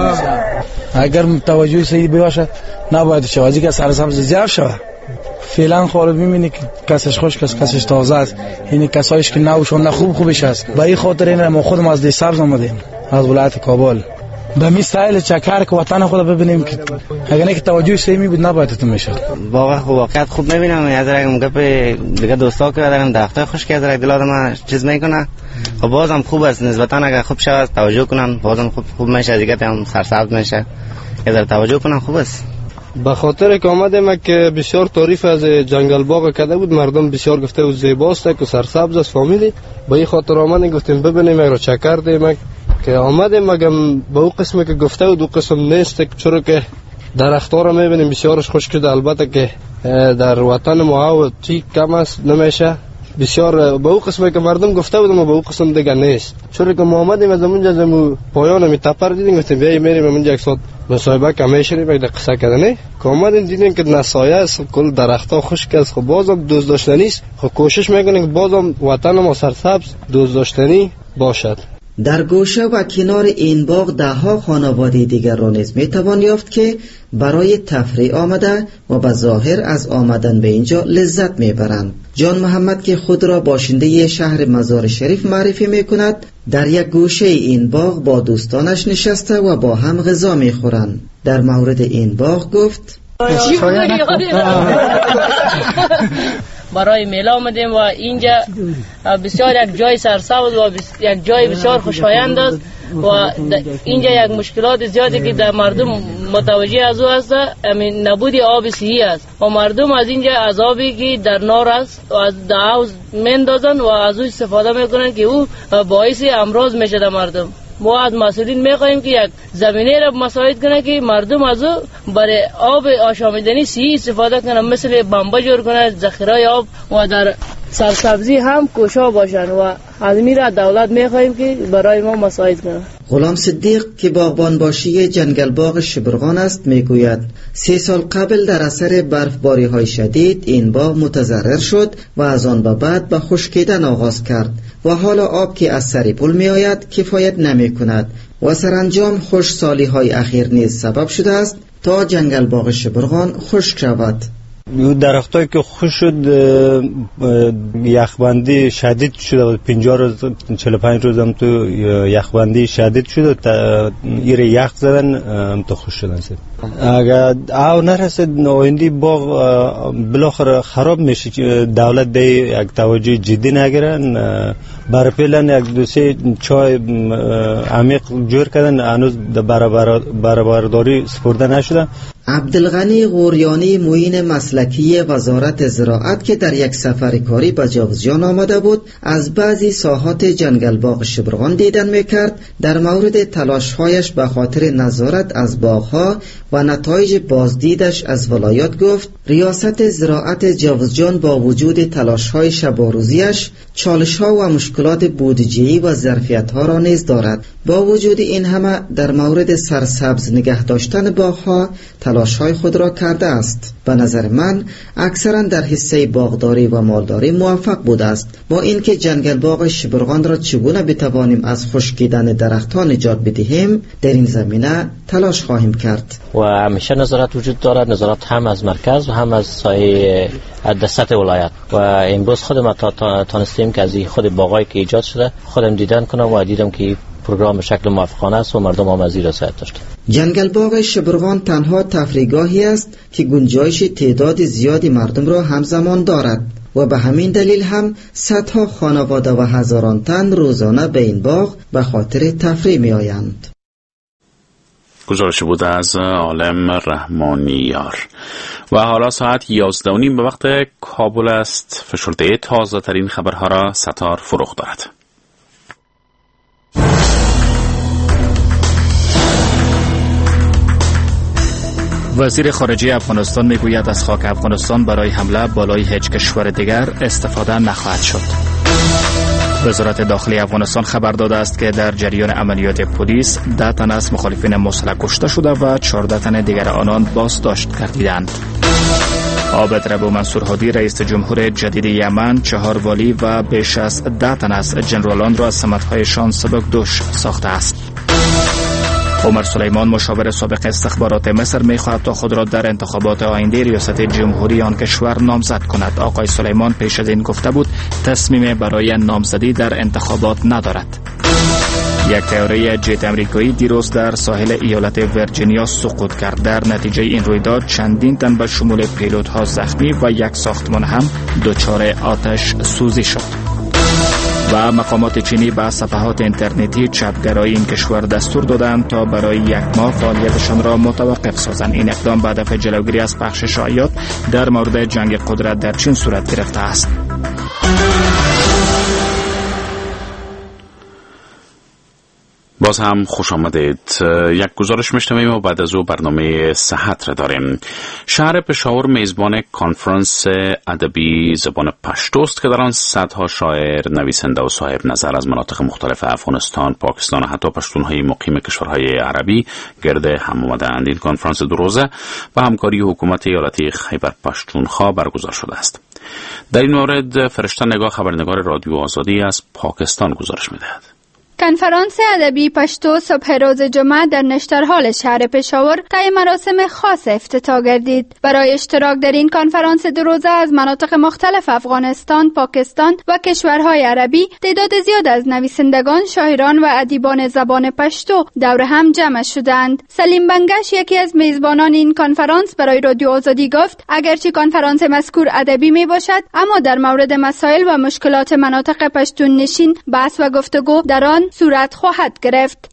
اگر توجه صحیح باشه نباید شوازی که سرسبز زیاد شود. فعلا خالد می‌بینی که کسش خوش کس کسش تازه است، یعنی کسایش که نوشون نه خوب خوبش است. به این خاطر این ما خودم از دهسبز آمدیم از ولایت کابل به می سایل چکر که وطن خود ببینیم که اگر نه که توجه صحیح می بود نباید تو میشد. واقعا خوب واقعیت خوب می‌بینم. از رقم گپ دیگه دوستا که دارم درخت خوش که از رق دل آدم چیز میکنه. خب بازم خوب است نسبتا اگر خوب شود توجه کنن بازم خوب خوب میشه، دیگه هم سرسبز میشه. اگر توجه کنن خوب است. به خاطر که آمدیم که بسیار تعریف از جنگل باغ کرده بود، مردم بسیار گفته و زیباست که سرسبز است فامیلی. به این خاطر آمدیم گفتیم ببینیم را چکر دیم که آمدیم مگم به اون قسمی که گفته و دو قسم نیست، چرا که درخت‌ها را میبینیم بسیارش خشک شده. البته که در وطن ما چی کم است نمیشه، بسیار به اون قسمی که مردم گفته بودم و به اون قسم دیگه نیست. چرا که ما آمدیم از اونجا از پایان می تپر دیدیم گفتیم بیایم میریم اونجا یک ساعت مصاحبه کمیشنی یک قصه کردنی که آمدیم دیدیم که نسایه است، کل درخت‌ها خشک است. خب بازم دوست داشتنی است. خب کوشش میکنیم که بازم وطن ما سرسبز دوست داشتنی باشد. در گوشه و کنار این باغ ده ها خانواده دیگر را نیز می توان یافت که برای تفریح آمده و به ظاهر از آمدن به اینجا لذت می برند. جان محمد که خود را باشنده شهر مزار شریف معرفی می کند در یک گوشه این باغ با دوستانش نشسته و با هم غذا می خورند. در مورد این باغ گفت برای میله آمدیم و اینجا بسیار یک جای سرسبز و یک جای بسیار خوشایند است و اینجا یک مشکلات زیادی که در مردم متوجه از او است، همین نبود آب صحیح است و مردم از اینجا از آبی که در نار است و از حوض میندازن و از او استفاده میکنن که او باعث امراض میشه در مردم. ما از مسئولین میخواهیم که یک زمینه را مساعد کنه که مردم از او برای آب آشامیدنی صحیح استفاده کنه، مثل بمبا جور کنه، ذخیره آب و در سرسبزی هم کوشا باشن و از میره دولت میخواهیم که برای ما مساعد کنه. غلام صدیق که باغبان باشی جنگل باغ شبرغان است میگوید سه سال قبل در اثر برفباری های شدید این باغ متضرر شد و از آن به بعد به خشکیدن آغاز کرد و حالا آب که از سریپل می آید کفایت نمی کند و سرانجام خشکسالی های اخیر نیز سبب شده است تا جنگل باغ شبرغان خشک شود. درختایی که خوش شد یخبندی شدید شده، پنجاه روز چهل و پنج روز هم تو یخبندی شدید شد تا ایر یخ زدن هم تو خوش شدن. اگر آو نرسید آینده باغ بالاخره خراب میشه. دولت دی یک توجه جدی نگیرن، برای فعلا یک دو سه چای عمیق جور کردن، هنوز برآورداری سپرده نشده. عبدالغنی غوریانی معین مسلکی وزارت زراعت که در یک سفر کاری به جوزجان آمده بود از بعضی ساحات جنگل باغ شبرغان دیدن میکرد. در مورد تلاشهایش به خاطر نظارت از باغها و نتایج بازدیدش از ولایات گفت ریاست زراعت جوزجان با وجود تلاشهای شب و روزیش چالشها و مشکلات بودجه‌ای و ظرفیت‌ها را نیز دارد. با وجود این همه در مورد سرسبز نگه داشتن باغها تلاش‌های خود را کرده است. به نظر من اکثرا در حصه باغداری و مالداری موفق بوده است. با اینکه جنگل باغ شبرغان را چگونه بتوانیم از خشکیدن درخت‌ها نجات بدهیم، در این زمینه تلاش خواهیم کرد. و همیشه نظارت وجود دارد، نظارت هم از مرکز و هم از سایه از سطح ولایت. و امروز خودم تا تانستیم که از خود باغایی که ایجاد شده خودم دیدن کنم و دیدم که پروگرام به شکل موافقانه است و مردم هم از این رضایت داشتند. جنگل باغ شبرغان تنها تفریحگاهی است که گنجایش تعداد زیادی مردم را همزمان دارد و به همین دلیل هم صدها خانواده و هزاران تن روزانه به این باغ به خاطر تفریح می آیند. گزارش بود از عالم رحمانیار. و حالا ساعت یازده و نیم به وقت کابل است. فشرده تازه ترین خبرها را ستار فروغ دارد. وزیر خارجه افغانستان میگوید از خاک افغانستان برای حمله بالای هیچ کشور دیگر استفاده نخواهد شد. وزارت داخلی افغانستان خبر داده است که در جریان عملیات پلیس ده تن از مخالفین مسلح کشته شده و چهارده تن دیگر آنان بازداشت گردیدند. عابد ربو منصور هادی رئیس جمهور جدید یمن چهار والی و بیش از ده تن از جنرالان را از سمت‌هایشان سبکدوش ساخته است. عمر سلیمان مشاور سابق استخبارات مصر می‌خواهد تا خود را در انتخابات آینده ریاست جمهوری آن کشور نامزد کند. آقای سلیمان پیش از این گفته بود تصمیم برای نامزدی در انتخابات ندارد. یک طیاره جت امریکایی دیروز در ساحل ایالت ویرجینیا سقوط کرد. در نتیجه این رویداد چندین تن به شمول پیلوت‌ها زخمی و یک ساختمان هم دچار آتش سوزی شد. و مقامات چینی به صفحات اینترنتی چپگرای این کشور دستور دادند تا برای یک ماه فعالیتشان را متوقف سازند. این اقدام به هدف جلوگیری از پخش شایعات در مورد جنگ قدرت در چین صورت گرفته است. باز هم خوش آمدید. یک گزارش میشنویم و بعد از او برنامه صحت را داریم. شهر پشاور میزبان کنفرانس ادبی زبان پشتو است که در آن صدها شاعر، نویسنده و صاحب نظر از مناطق مختلف افغانستان، پاکستان و حتی پشتونهای مقیم کشورهای عربی گرد هم آمدند. این کنفرانس دو روزه با همکاری حکومت ایالتی خیبر پشتونخوا برگزار شده است. در این مورد فرشته نگاه خبرنگار رادیو آزادی از پاکستان گزارش می‌دهد. کنفرانس ادبی پشتو صبح روز جمعه در نشترحال شهر پشاور طی مراسم خاص افتتاح گردید. برای اشتراک در این کنفرانس دو روزه از مناطق مختلف افغانستان، پاکستان و کشورهای عربی تعداد زیاد از نویسندگان، شاعران و ادیبان زبان پشتو دور هم جمع شدند. سلیم بنگش یکی از میزبانان این کنفرانس برای رادیو آزادی گفت اگرچه کنفرانس مذکور ادبی می باشد اما در مورد مسائل و مشکلات مناطق پشتون نشین بحث و گفتگو در آن صورت خواهد گرفت.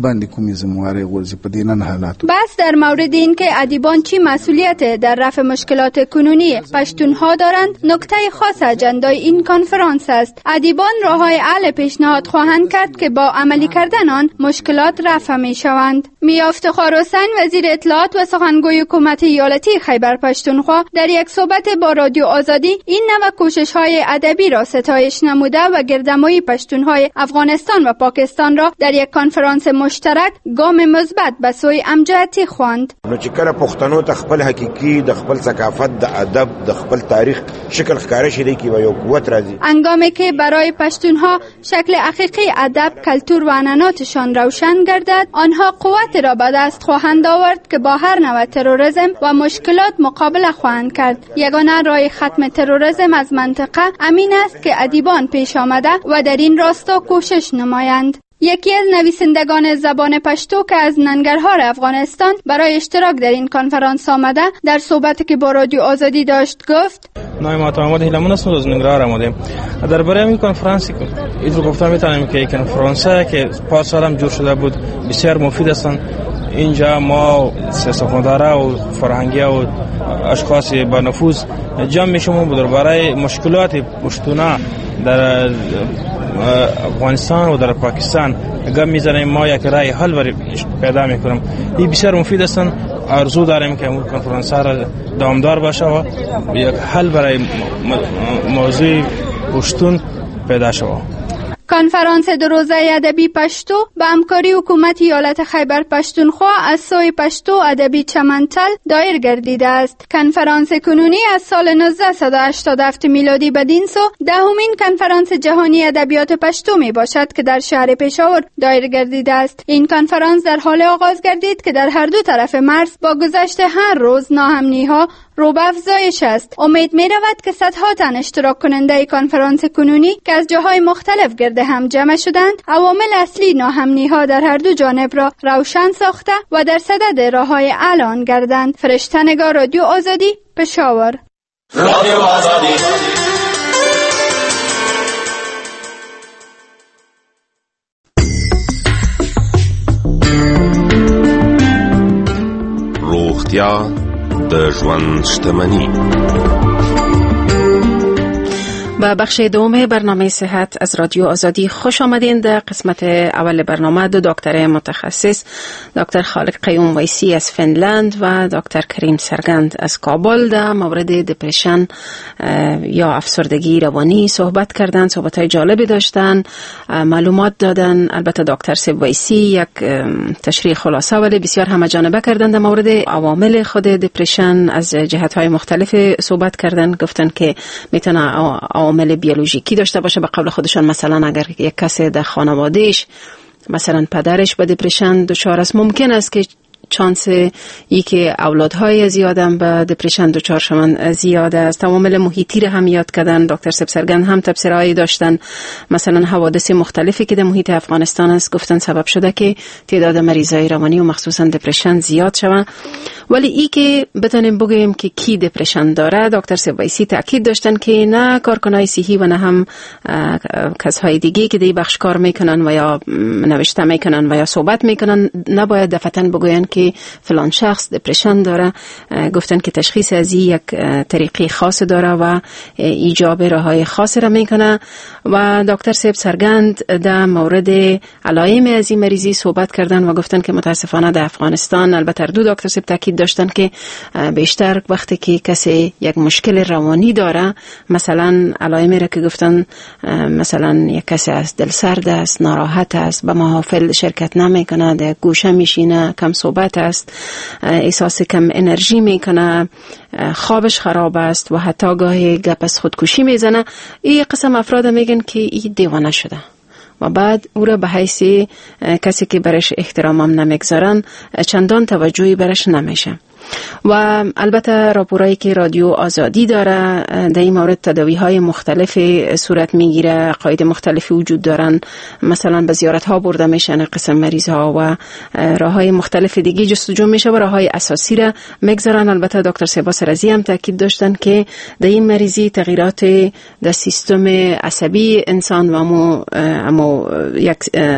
بحث در مورد این که ادیبان چی مسئولیت در رفع مشکلات کنونی پشتونها دارند نکته خاص اجندای این کنفرانس است. ادیبان راههای حل پیشنهاد خواهند کرد که با عملی کردن آن مشکلات رفع می شوند. میا افتخار حسین وزیر اطلاعات و سخنگوی حکومت ایالتی خیبر پشتونخوا در یک صحبت با رادیو آزادی این نوع کوشش‌های ادبی را ستایش نموده و گردمایی پشتونهای افغانستان و پاکستان را در یک کنفرانس مشترک گام مثبت به سوی امجدی خواند. نو چې کله پښتنو ته خپل حقيقي د خپل ثقافت د ادب د خپل تاریخ شکل ښکارا شي کی و یو قوت راځي. انگامی که برای پشتونها شکل حقیقی ادب، کلتور و عنعناتشان روشن گردد، آنها قوت را به دست خواهند آورد که با هر نوع تروریسم و مشکلات مقابله خواهند کرد. یگانه راه ختم تروریسم از منطقه امین است که ادیبان پیش آمده و در این راستا کوشش نمایند. یکی از نویسندگان زبان پشتو که از ننگرهار افغانستان برای اشتراک در این کنفرانس آمده در صحبتی که با رادیو آزادی داشت گفت نام ما محمد هیلمون است از ننگرهار آمدیم. درباره این کنفرانسی این رو گفتم میتونم که این کنفرانس که پاس سالم جور شده بود بسیار مفید هستند. اینجا ما سیاستمدارا و فرهنگی و اشخاص با نفوذ جمع میشیم بود درباره مشکلات پشتونا در افغانستان و در پاکستان گام میزنیم، ما یک رای حل پیدا میکنیم. این بسیار مفید است. آرزو داریم که این کنفرانس ها دامدار باشه و یک حل برای موضوع پشتون پیدا شود. کنفرانس دو روزه ادبی پشتو به همکاری حکومت ایالت خیبر پشتونخوا از سوی پشتو ادبی چمنتل دایر گردیده است. کنفرانس کنونی از سال نوزده هشتاد و هفت میلادی بدین سو دهمین کنفرانس جهانی ادبیات پشتو می باشد که در شهر پشاور دایر گردیده است. این کنفرانس در حال آغاز گردید که در هر دو طرف مرز با گذشت هر روز ناامنی ها رو به افزایش است. امید می رود که صدها تن اشتراک کننده کنفرانس کنونی که از جاهای مختلف گرد هم جمع شدند عوامل اصلی ناامنی ها در هر دو جانب را روشن ساخته و در صدد راههای اعلان گردند. فرشته نگار، رادیو آزادی، پشاور. رادیو آزادی. روغتیا د ژوند شتمنی. به بخش دوم برنامه صحت از رادیو آزادی خوش آمدین. در قسمت اول برنامه دو دکتر متخصص، دکتر خالق قیوم ویسی از فنلند و دکتر کریم سرگند از کابل در مورد دپرشن یا افسردگی روانی صحبت کردن. صحبت‌های جالبی داشتن، معلومات دادن. البته دکتر سیب ویسی یک تشریح خلاصه ولی بسیار همه جانبه کردن در مورد عوامل خود دپرشن، از جهت‌های مختلف صحبت کردن. گفتن که میتونه عوامل بیولوژیکی داشته باشه، به قول خودشان مثلا اگر یک کسی در خانوادهش مثلا پدرش به دپرشن دچار است، ممکن است که چانس ای که اولادهای زیادم به دپرشن دچار شوند زیاد است. عوامل محیطی را هم یاد کردن. دکتر سبسرگن هم تفسیرایی داشتن، مثلا حوادث مختلفی که در محیط افغانستان است گفتن سبب شده که تعداد مریضای روانی و مخصوصا دپرشن زیاد شوند. ولی ای که بتونیم بگوییم که کی دپرشن داره، دکتر سبایسی تاکید داشتن که نه کارکنای صحی و نه هم کسای دیگه که دی بخش کار میکنن و یا نوشته میکنن و یا صحبت میکنن نباید دفعتاً بگوین که فلان شخص دپرشن داره. گفتن که تشخیص از یک طریقی خاص داره و ایجاب راههای خاص را میکنه. و دکتر سیب سرگند در مورد علائم از این مریضی صحبت کردن و گفتن که متاسفانه در افغانستان، البته دو دکتر سیب تاکید داشتن که بیشتر وقتی که کسی یک مشکل روانی داره، مثلا علائمی را که گفتن مثلا یک کسی از دل سرد است، ناراحت است، به محافل شرکت نمیکنه، در گوشه میشینه، کم صحبت است، احساس کم انرژی میکنه، خوابش خراب است و حتی گاهی گپ از خودکشی میزنه. این قسم افراد میگن که این دیوانه شده و بعد او را به حیث کسی که برش احترام هم نمیگذارن چندان توجهی برش نمیشه. و البته راپورایی که رادیو آزادی داره در این مورد تداوی های مختلف صورت میگیره، قاعده مختلفی وجود دارن، مثلا به زیارت ها برده میشن قسم مریض ها و راه های مختلف دیگه جستجو میشه و راه های اساسی را میگذارن. البته دکتر سباس رزی هم تاکید داشتن که در این مریضی تغییرات در سیستم عصبی انسان و امو, امو یک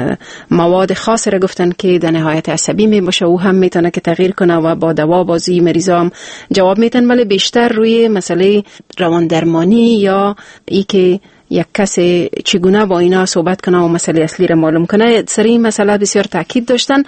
مواد خاص را گفتن که در نهایت عصبی می باشه و هم میتونه که تغییر کنه و با دوا بازی مریضام جواب میتن، ولی بیشتر روی مسئله روان درمانی یا ای که یک کسی چگونه با اینا صحبت کنه و مسئله اصلی را معلوم کنه سر این مسئله بسیار تاکید داشتن.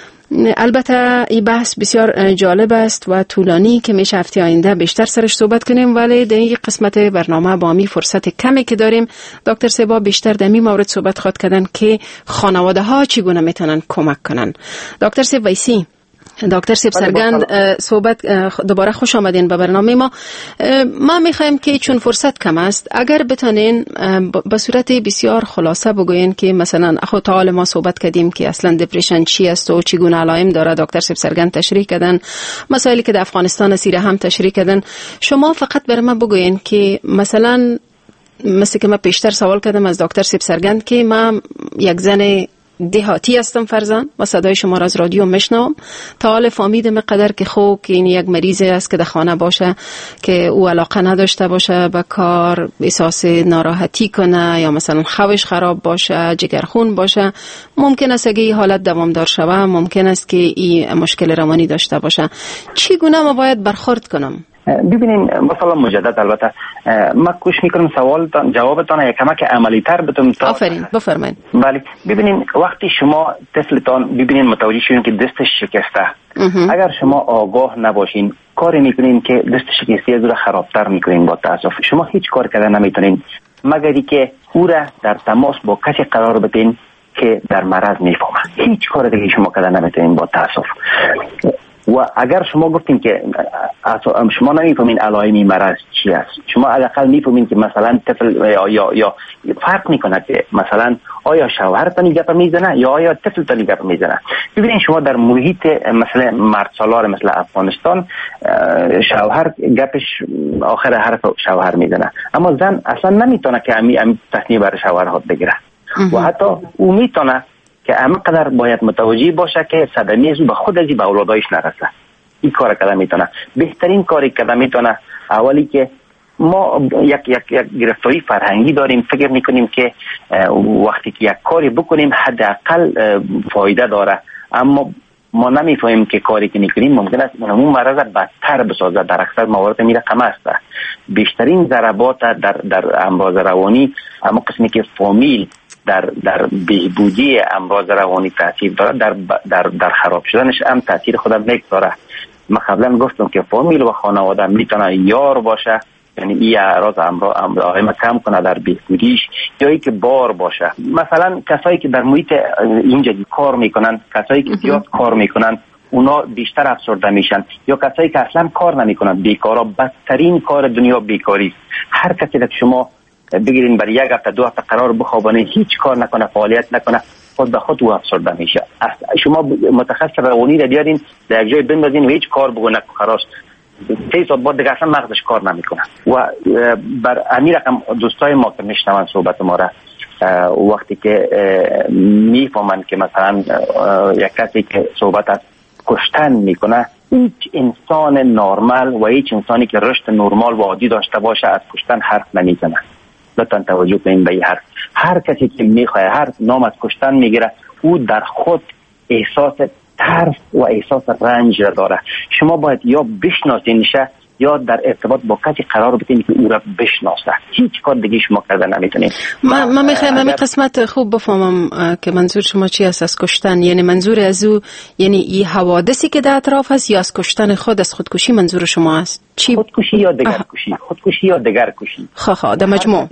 البته این بحث بسیار جالب است و طولانی که میشه هفته آینده بیشتر سرش صحبت کنیم، ولی در این قسمت برنامه با می فرصت کمی که داریم دکتر سبا بیشتر در این مورد صحبت خواهد کردن که خانواده ها چگونه میتونن کمک کنن. دکتر سبا ویسی، دکتر سیب سرگند، صحبت دوباره خوش آمدین به برنامه ما. ما میخوایم که چون فرصت کم است اگر بتونین به صورت بسیار خلاصه بگوین که مثلا خود تعال ما صحبت کردیم که اصلا دپرشن چی است و چگونه علائم داره، دکتر سیب سرگند تشریح کردن، مسائلی که در افغانستان اسیره هم تشریح کردن. شما فقط بر ما بگوین که مثلا مثل که ما پیشتر سوال کردم از دکتر سیب سرگند که ما یک زن دهاتی هستم فرزن و صدای شما را از رادیو میشنوم، تا حال فهمیدم قدر که خوب که این یک مریضی است که در خانه باشه که او علاقه نداشته باشه به کار، احساس ناراحتی کنه یا مثلا خوابش خراب باشه، جگرخون باشه، ممکن است اگه این حالت دوامدار شوه ممکن است که این مشکل روانی داشته باشه. چگونه ما باید برخورد کنم؟ ببینین مثلا مجدد البته ما کوشش میکنم سوالتان جوابتان یک کمک عملی تر بتونم. آفرین، بفرمایید. بله، ببینین وقتی شما طفلتان ببینین متوجه شوین که دستش شکسته، اگر شما آگاه نباشین کاری میکنین که دست شکسته از رو خرابتر میکنین. با تاسف شما هیچ کار کردن نمیتونین. مگری که او را در تماس با کسی قرار بدین که در مرض میفهمه. هیچ کار دیگه شما کردن نمیتونین با تاسف. و اگر شما گفتین که شما نمیفهمین علائم مرض چی است، شما حداقل میفهمین که مثلا طفل یا یا, یا فرق میکنه که مثلا آیا شوهرتون گپ میزنه یا آیا طفلتون گپ میزنه. ببینید شما در محیط مثلا مرد سالار مثل افغانستان شوهر گپش آخر حرف شوهر میزنه، اما زن اصلا نمیتونه که امی امی تصمیم بر شوهر بگیره و حتی او میتونه که همینقدر باید متوجه باشه که صدمه از به خود از به اولادایش نرسه. این کار کده میتونه. بهترین کاری کده میتونه اولی که ما یک یک یک گرفتاری فرهنگی داریم، فکر میکنیم که وقتی که یک کاری بکنیم حداقل فایده داره، اما ما نمیفهمیم که کاری که میکنیم ممکن است اون مرض بدتر بسازه. در اکثر موارد میره کم است. بیشترین ضربات در در امراض روانی اما قسمی که فامیل در در بهبودی امراض روانی تاثیر داره، در در در خراب شدنش هم تاثیر خودم میگذاره. من قبلا گفتم که فامیل و خانواده میتونه یار باشه، یعنی این اعراض امراض کم کنه در بهبودیش، یا ای که بار باشه. مثلا کسایی که در محیط اینجا کار میکنن، کسایی که زیاد کار میکنن اونا بیشتر افسرده میشن، یا کسایی که اصلا کار نمیکنن بیکارا. بدترین کار دنیا بیکاری است. هر کسی که شما بگیرین برای یک هفته دو هفته قرار بخوابانه، هیچ کار نکنه، فعالیت نکنه، خود به خود او افسرده میشه. شما متخصص روانی را بیارین در یک جای بندازین و هیچ کار بگونه خلاص سه ساعت بعد دیگه اصلا مغزش کار نمیکنه. و بر امیر رقم دوستای ما که میشنون صحبت ما را وقتی که میفهمن که مثلا یک کسی که صحبت از کشتن میکنه، هیچ انسان نرمال و هیچ انسانی که رشد نرمال و عادی داشته باشه از کشتن حرف نمیزنه. لطفاً توجه کنین به این حرف. هر کسی که میخواد هر نام از کشتن میگیره، او در خود احساس ترس و احساس رنج داره. شما باید یا بشناسینشه یا در ارتباط با کسی قرار بدین که او را بشناسه. هیچ کار دیگه شما کردن نمیتونید. ما ما میخوایم همین قسمت خوب بفهمم که منظور شما چی است از کشتن. یعنی منظور از او یعنی این حوادثی که در اطراف هست یا از کشتن خود، از خودکشی منظور شما است؟ چی؟ خودکشی یا دگرکشی. خودکشی یا دگرکشی. خا خا در مجموع.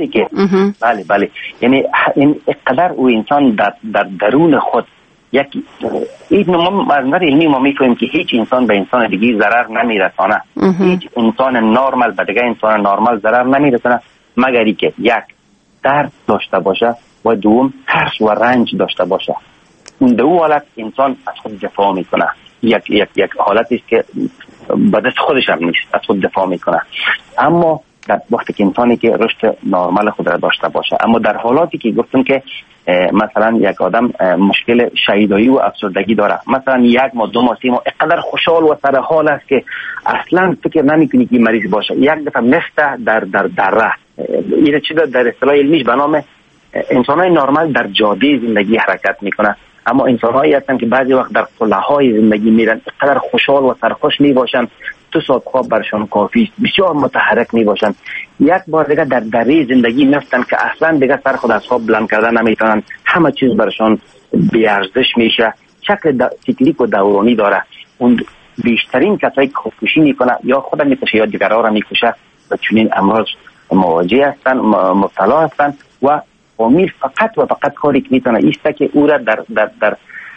بله بله. یعنی این قدر او انسان در در درون خود یک این ما از نظر علمی ما میفهمیم که هیچ انسان به انسان دیگه ضرر نمیرسانه. هیچ انسان نرمال به دیگه انسان نرمال ضرر نمیرسانه مگری که یک درد داشته باشه و دوم ترس و رنج داشته باشه. اون دو حالت انسان از خود دفاع میکنه. یک یک یک حالتی است که به دست خودش هم نیست، از خود دفاع میکنه. اما در وقتی که انسانی که رشد نرمال خود را داشته باشه، اما در حالاتی که گفتم که مثلا یک آدم مشکل شیدایی و افسردگی داره، مثلا یک ماه دو ماه سه ماه اینقدر خوشحال و سر حال است که اصلا فکر نمیکنی که مریض باشه، یک دفعه مثل در در دره این چیز در اصطلاح علمیش به نام انسانای نرمال در جاده زندگی حرکت میکنه، اما انسانایی هستن که بعضی وقت در قله‌های زندگی میرن، اینقدر خوشحال و سرخوش میباشن تو ساعت خواب برشان کافی است، بسیار متحرک میباشن. یک بار دیگه در دره زندگی میفتن که اصلا دیگه سر خود از خواب بلند کردن نمیتونن، همه چیز برشان بیارزش میشه، شکل سیکلیک و دورانی داره. اون بیشترین کسایی که خودکشی میکنه یا خودم میکشه یا دیگرها را میکشه و چنین امراض مواجه هستن، مبتلا هستن و فامیل فقط و فقط کاری که میتونه ایسته که او را در در در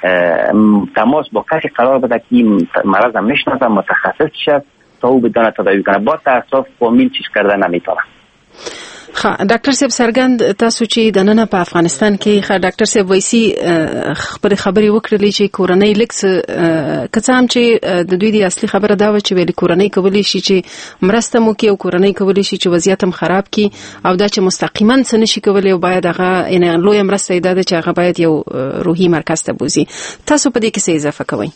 تماس با کسی قرار بده که این مرض هم میشناسه، متخصص شد تا او بدانه تداوی کنه. با تاسف فامیل چیز کرده نمیتونه. خا ډاکټر صاحب سرګند تاسو چې د نن په افغانستان کې خا ډاکټر صاحب وایسي خبرې خبرې وکړلې چې کورنۍ لکس کڅام چې د دوی دی اصلي خبره دا و چې ویلي کورنۍ کولی شي چې مرسته مو کوي او کورنۍ کولی شي چې وضعیت هم خراب کی او دا چې مستقیما څه نشي کولی او باید هغه ان لوی مرسته ده چې هغه باید یو روحي مرکز ته بوزي. تاسو په دې کې څه اضافه کوئ؟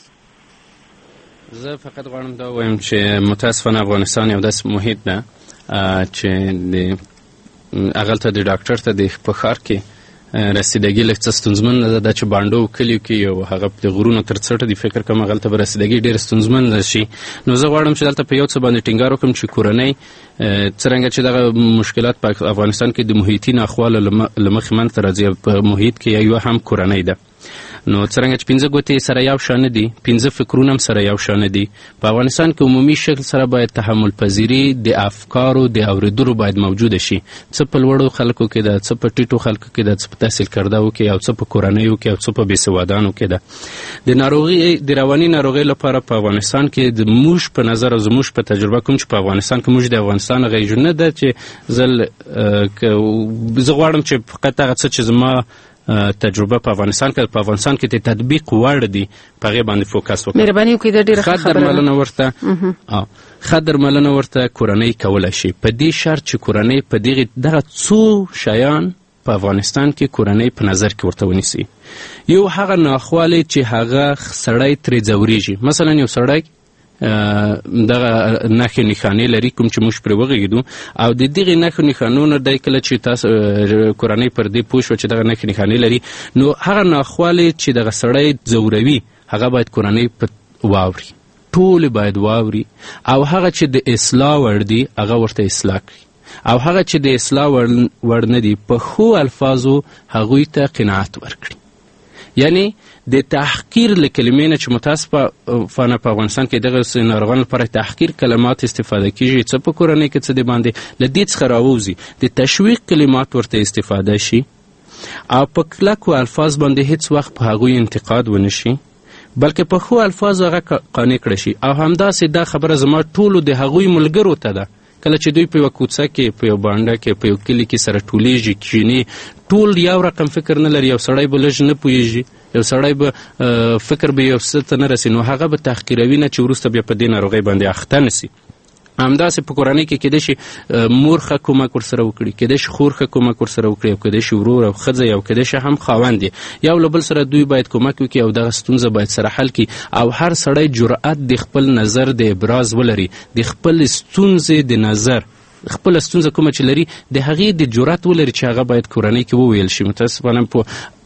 زه فقط غواړم دا وایم چې متاسفانه افغانستان یو داسې محیط ده چې د اغل ته د ډاکټر ته د په ښار کې رسیدګي لږ څه ستونزمن ده چې بانډو کلیو کې یو هغه د غرونو تر څټه د فکر کوم اغل ته به رسیدګي ډېر ستونزمن شي. نو زه غواړم چې دلته په یو څه باندې ټینګار وکړم چې کورنۍ څرنګه چې دغه مشکلات په افغانستان کې د محیطي ناخوالو له مخې منځته راځي، په محیط کې یو هم کورنۍ ده نو څرنګه چې پنځه ګوتې سره یو شان دي، پنځه فکرونه هم سره یو شان دي. په افغانستان کې عمومي شکل سره باید تحمل پذیری د افکارو د اوریدلو باید موجوده شي. څه په لوړو خلکو کې ده، څه په ټیټو خلکو کې ده، څه په تحصیل کردهو کې، او څه په کورنیو کې، او څه په بېسوادانو کې ده. د ناروغي د رواني ناروغۍ لپاره په افغانستان کې د موږ په نظر او زموږ په تجربه کوم چې په افغانستان کې موږ د افغانستان غیژو نه ده چې زل زه غواړم چې فقط هغه څه چې زما تجربه په افغانستان کې په افغانستان کې د تطبیق وړ دي په هغې باندې فوکس وکړم. مهرباني وکړئ دا ډېره ښه خبره ده. درملنه ورته ښه درملنه ورته کورنۍ کولی شي، په دې شرط چې کورنۍ په دغې دغه څو شیان په افغانستان کې کورنۍ په نظر کې ورته ونیسي. یو هغه ناخوالی چې هغه سړی ترې ځورېږي، مثلا یو سړی دغه نښې نښانې لري کوم چې موږ پرې وغږېدو، او د دغې نښو نښانو نه دی کله چې تاسو کورنۍ پر دې پوه شوه چې دغه نښې نښانې لري، نو هغه ناخوالی چې دغه سړی ځوروي هغه باید کورنۍ په واوري، ټولې باید واوري، او هغه چې د اصلاح وړ دي هغه ورته اصلاح کړي، او هغه چې د اصلاح وړ نه دي په ښو الفاظو هغوی ته قناعت ورکړي. یعنی د تحقیر له کلمې نه چې متاسفانه په افغانستان کې دغه ناروغانو لپاره تحقیر کلمات استفاده کیږي، څه په کورنۍ کې څه د باندې له دې څخه راووځي، د تشویق کلمات ورته استفاده شي، او په کلکو الفاظ باندې هیڅ وخت په هغوی انتقاد ونه شي، بلکې په ښو الفاظو هغه قانع کړی شي. او همداسې دا خبره زما ټولو د هغوی ملګرو ته ده، کله چې دوی په یوه کوڅه کې، په یو بانډه کې، په یو کلي کې سره ټولیږي، کښېني، ټول یو رقم فکر نه لري. یو سړی به لږ نه پوهېږي، یو سړی به فکر به یو څه ته نه رسي، نو هغه به تحقیروي نه چې وروسته بیا په دې ناروغۍ باندې اخته نه سي. همداسې په کورنۍ کې کېدای شي مور ښه کومک ورسره وکړي، کېدای شي خور ښه کومک ورسره وکړي، او کېدای شي ورور او ښځه، او کېدای شي هم خاوند یې، یو له بل سره دوی باید کومک وکړي او دغه ستونزه باید سره حل کړي. او هر سړی جرأت د خپل نظر د ابراز ولري، د خپل ستونزې د نظر خپل ستونزه کومه چې لري د هغې د جرأت ولري چې هغه باید کورنۍ کې وویل شي. متاسفانه په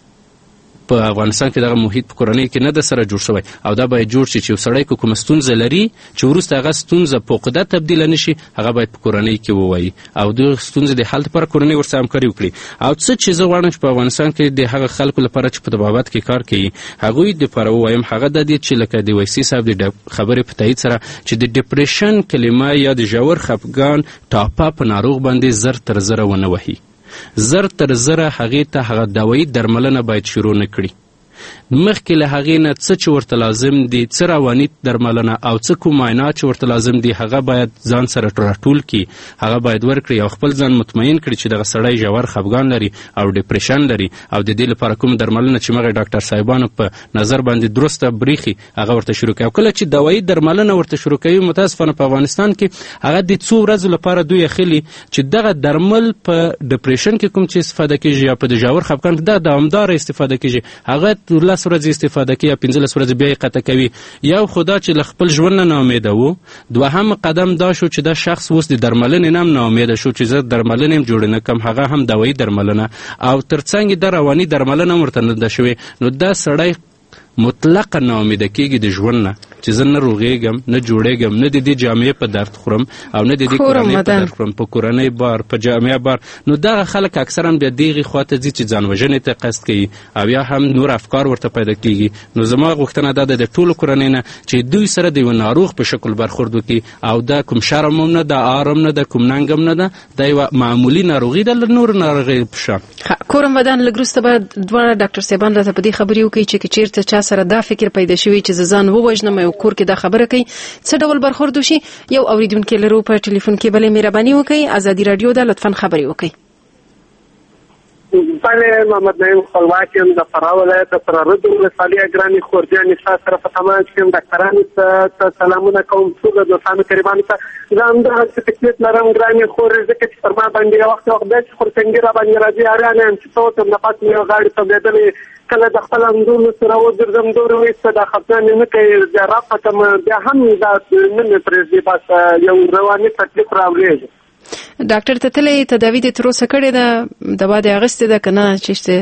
په افغانستان کې دغه محیط په کورنۍ کې نه ده سره جوړ شوی، او دا باید جوړ شي چې یو سړی که کومه ستونزه لري چې وروسته هغه ستونزه په عقده تبدیله نه شي، هغه باید په کورنۍ کې ووایي، او د ستونزې د حل لپاره کورنۍ ورسره همکاري وکړي. او څه چې زه غواړم چې په افغانستان کې د هغه خلکو لپاره چې په طبابت کې کار کوي هغوی دپاره ووایم، هغه دا دی چې لکه د ویسي صاحب د خبرې په تایید سره چې د ډپریشن کلمه یا د ژور خفګان ټاپه په ناروغ باندې زر تر زره ونه وهي، زر تر زره هغې ته هغه دوایي درملنه باید شروع نه کړي. مخکې له هغې نه څه چې ورته لازم دي، څه رواني درملنه او څه کوم معاینات چې ورته لازم دي، هغه باید ځان سره راټول کړي، هغه باید ورکړي، او خپل ځان مطمئن کړي چې دغه سړی ژور خفګان لري او ډپریشن لري، او د دې لپاره کوم درملنه چې مغه ډاکټر صاحبانو په نظر باندې درسته بریخي هغه ورته شروع کوي. او کله چې دوایي درملنه ورته شروع کوي، متاسفانه په افغانستان کې هغه د څو ورځو لپاره دوی اخلي چې دغه درمل په ډپریشن کې کوم چې استفاده کیږي یا په د ژور خفګان کې دا دوامداره استفاده کیږي، هغه لس ورځې استفاده کوي یا پنځلس ورځې بیا یې قطع کوي. یو خدا چې له خپل ژوند نه ناامیده و، دوهم قدم دا شو چې دا شخص اوس د درملنې نه هم ناامیده شو چې زه درملنې هم جوړه نه کړم، هغه هم دوایي درملنه، او تر څنګ دا رواني درملنه هم ورته نه ده شوې. نو دا سړی مطلقا ناامیده کېږي د ژوند نه چې زه نه روغېږم، نه جوړېږم، نه د دې جامعې په درد خورم، او نه د دې کورنۍ په درد خورم، په کورنۍ بار، په جامعه بار. نو دغه خلک اکثرا بیا دغې خواته ځي چې ځان وژنې ته قصد کوي، او یا هم نور افکار ورته پیدا کېږي. نو زما غوښتنه دا ده د ټولو کورنۍ نه چې دوی سره د یوه ناروغ په شکل برخورد وکړي، او دا کوم شرم هم نه ده، آرام نه ده، کوم ننګ هم نه ده، دا یوه معمولي ناروغي ده له نورو ناروغیو په شان. کورم ودان لږ وروسته به دواړه ډاکټر صاحبان راته په دې خبرې وکړي چې که چېرته چا سره دا فکر پیدا شوی چې ځان ووژنم او کور کې دا خبره کوي، څه ډول برخورد وشي. یو اوریدونکي لرو په ټلیفون کې، بلې مهرباني وکړئ، ازادي رادیو ده، لطفا خبرې وکړئ. بله، محمد نعیم خپلواک یم د فراه ولایت د فراه ولسوالۍ ګرانې خورجانې ستا سره په تماس کې یم. ډاکټرانو ته سلامونه کوم، ټولو دوستانو قریبانو ته. زه همدغسې تکلیف لرم ګرانې خورې، ځکه چې پر ما باندې یو وخت وخت داسې خورتنګي را باندې راځي، حیرانه یم چې څه وکړم، نفس مې یو غاړې تودېدلې، کله د خپل اندونو سره وګرځم دورې وایسته دا خفګان یې نه کوي، بیا راپټم، بیا هم دا نه مې پرېږدي، بس یو رواني تکلیف راولېږي. ډاکټر ته تللی تداوي دې تر اوسه کړې ده، دوا دې اخیستې ده که نه چېشته؟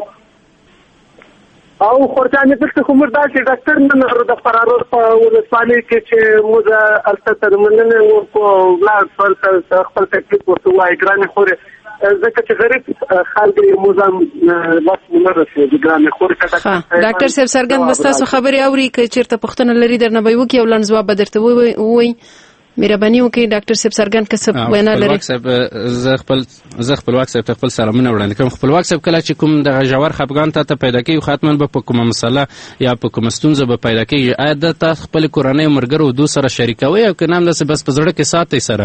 او خورجانې دلته خو موږ داسې ډاکټر نه لرو د فراه په ولسوالۍ کې چې موږ هلته درملنې ورکړو او ولاړ شو، هلته خپل تکلیف ورته ووایي. ګرانې خورې ځکه چې غریب خلک موزم وخت نه رسېږي ګرانې خور ډاکټر صاحب څرګند بس تاسو خبرې اوري که چېرته پوښتنه لري درنه به یې وکړي او لنډ ځواب به درته ووایي مهرباني وکړئ ډاکټر صاحب څرګند که څه وینا لري. زه خپل زه خپلواک صاحب ته خپل سلامونه وړاندې کوم. خپلواک صاحب کله چې کوم دغه ژور خفګان ته پیدا کوي حتما به په کومه مسله یا په کومه ستونزه به پیدا کوي. آیا د تاسو خپل کورنۍ او ملګرو دو سره شریکوي او که نه همداسې بس په زړه کې ساتئ سره؟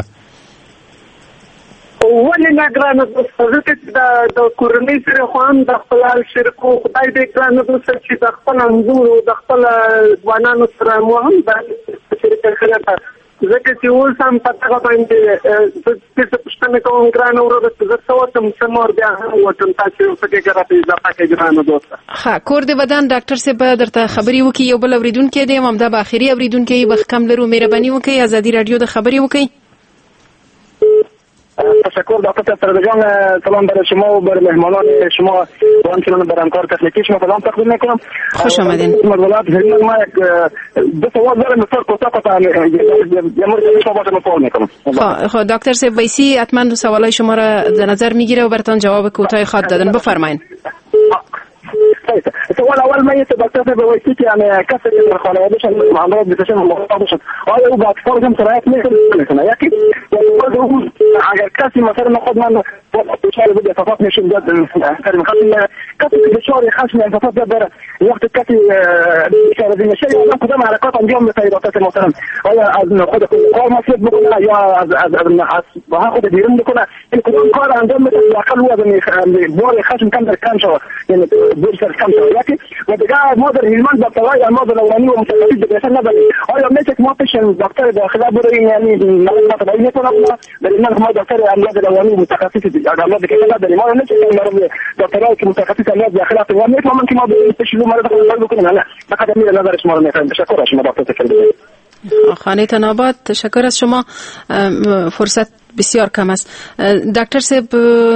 ولې نه ګرانه دوسته ځکه چې د کورنۍ سره خو هم د خپل حال شریکو خدای دې ګرانه دوسته چې د خپل انځورو د خپل ځوانانو سره مو هم د شریکه کړی ځکه چې اوس هم په دغه باندې زه څه پوښتنه کوم ګرانه وروره چې زه څه وتم څه مور بیا هم وتم تاسو په کې راته اضافه کړئ ګرانه دوسته. ښه کور دې ودان ډاکټر صاحب به درته خبرې وکړي. یو بل اورېدونکی دی همدا به آخري اورېدونکی وخت کم لرو مهرباني وکړئ ازادي راډیو د خبرې وکړئ. تشکر دکتر سردجان. سلام برای شما و برای مهمانان شما و همچنین برای همکار تکنیکی شما سلام تقدیم میکنم. خوش آمدین. مولات ما یک دو سوال دارم بسیار کوتاه کوتاه یه مورد شما باشه سوال میکنم. خب دکتر صاحب ویسی حتما دو سوالای شما را در نظر میگیره و براتون جواب کوتاه خواهد دادن. بفرمایید. سوال اول ما یه دکتر صاحب ویسی که یعنی کسی که در خانواده‌شان امراض بسیار مختلفشون آیا او با اطفالشون سرایت میکنه؟ یکی اگر کسی مثلا خود من دچار بود احساسات میشم زیاد کاری میخواستم کسی که دچار خشم احساسات زیاد داره وقتی کسی دچار از این میشه یا کدام حرکات انجام میده دکتر محترم؟ آیا از خود کار مسئولیت بکنه یا از از از با خود بیرون بکنه؟ این کدام کار انجام میده واقعا او از بار خشم کم در کم شود یعنی بسیار کم شود. یکی و دیگه ما در هلمند با توای امراض روانی و متخصص دیگه نداریم. آیا میشه که ما پیش دکتر داخله بریم یعنی ما تبعی میکنم در هلمند ما دکتر امراض روانی و متخصص امراض که نداریم. آیا میشه که مرض دکترایی که متخصص امراض داخله و میتونم که ما پیش لو مرض خود بکنیم؟ نه فقط میره نظر شما رو میخوایم. تشکر از شما دکتر فردوسی. خانه تنابات تشکر از شما. فرصت بسیار کم است. ډاکټر صاحب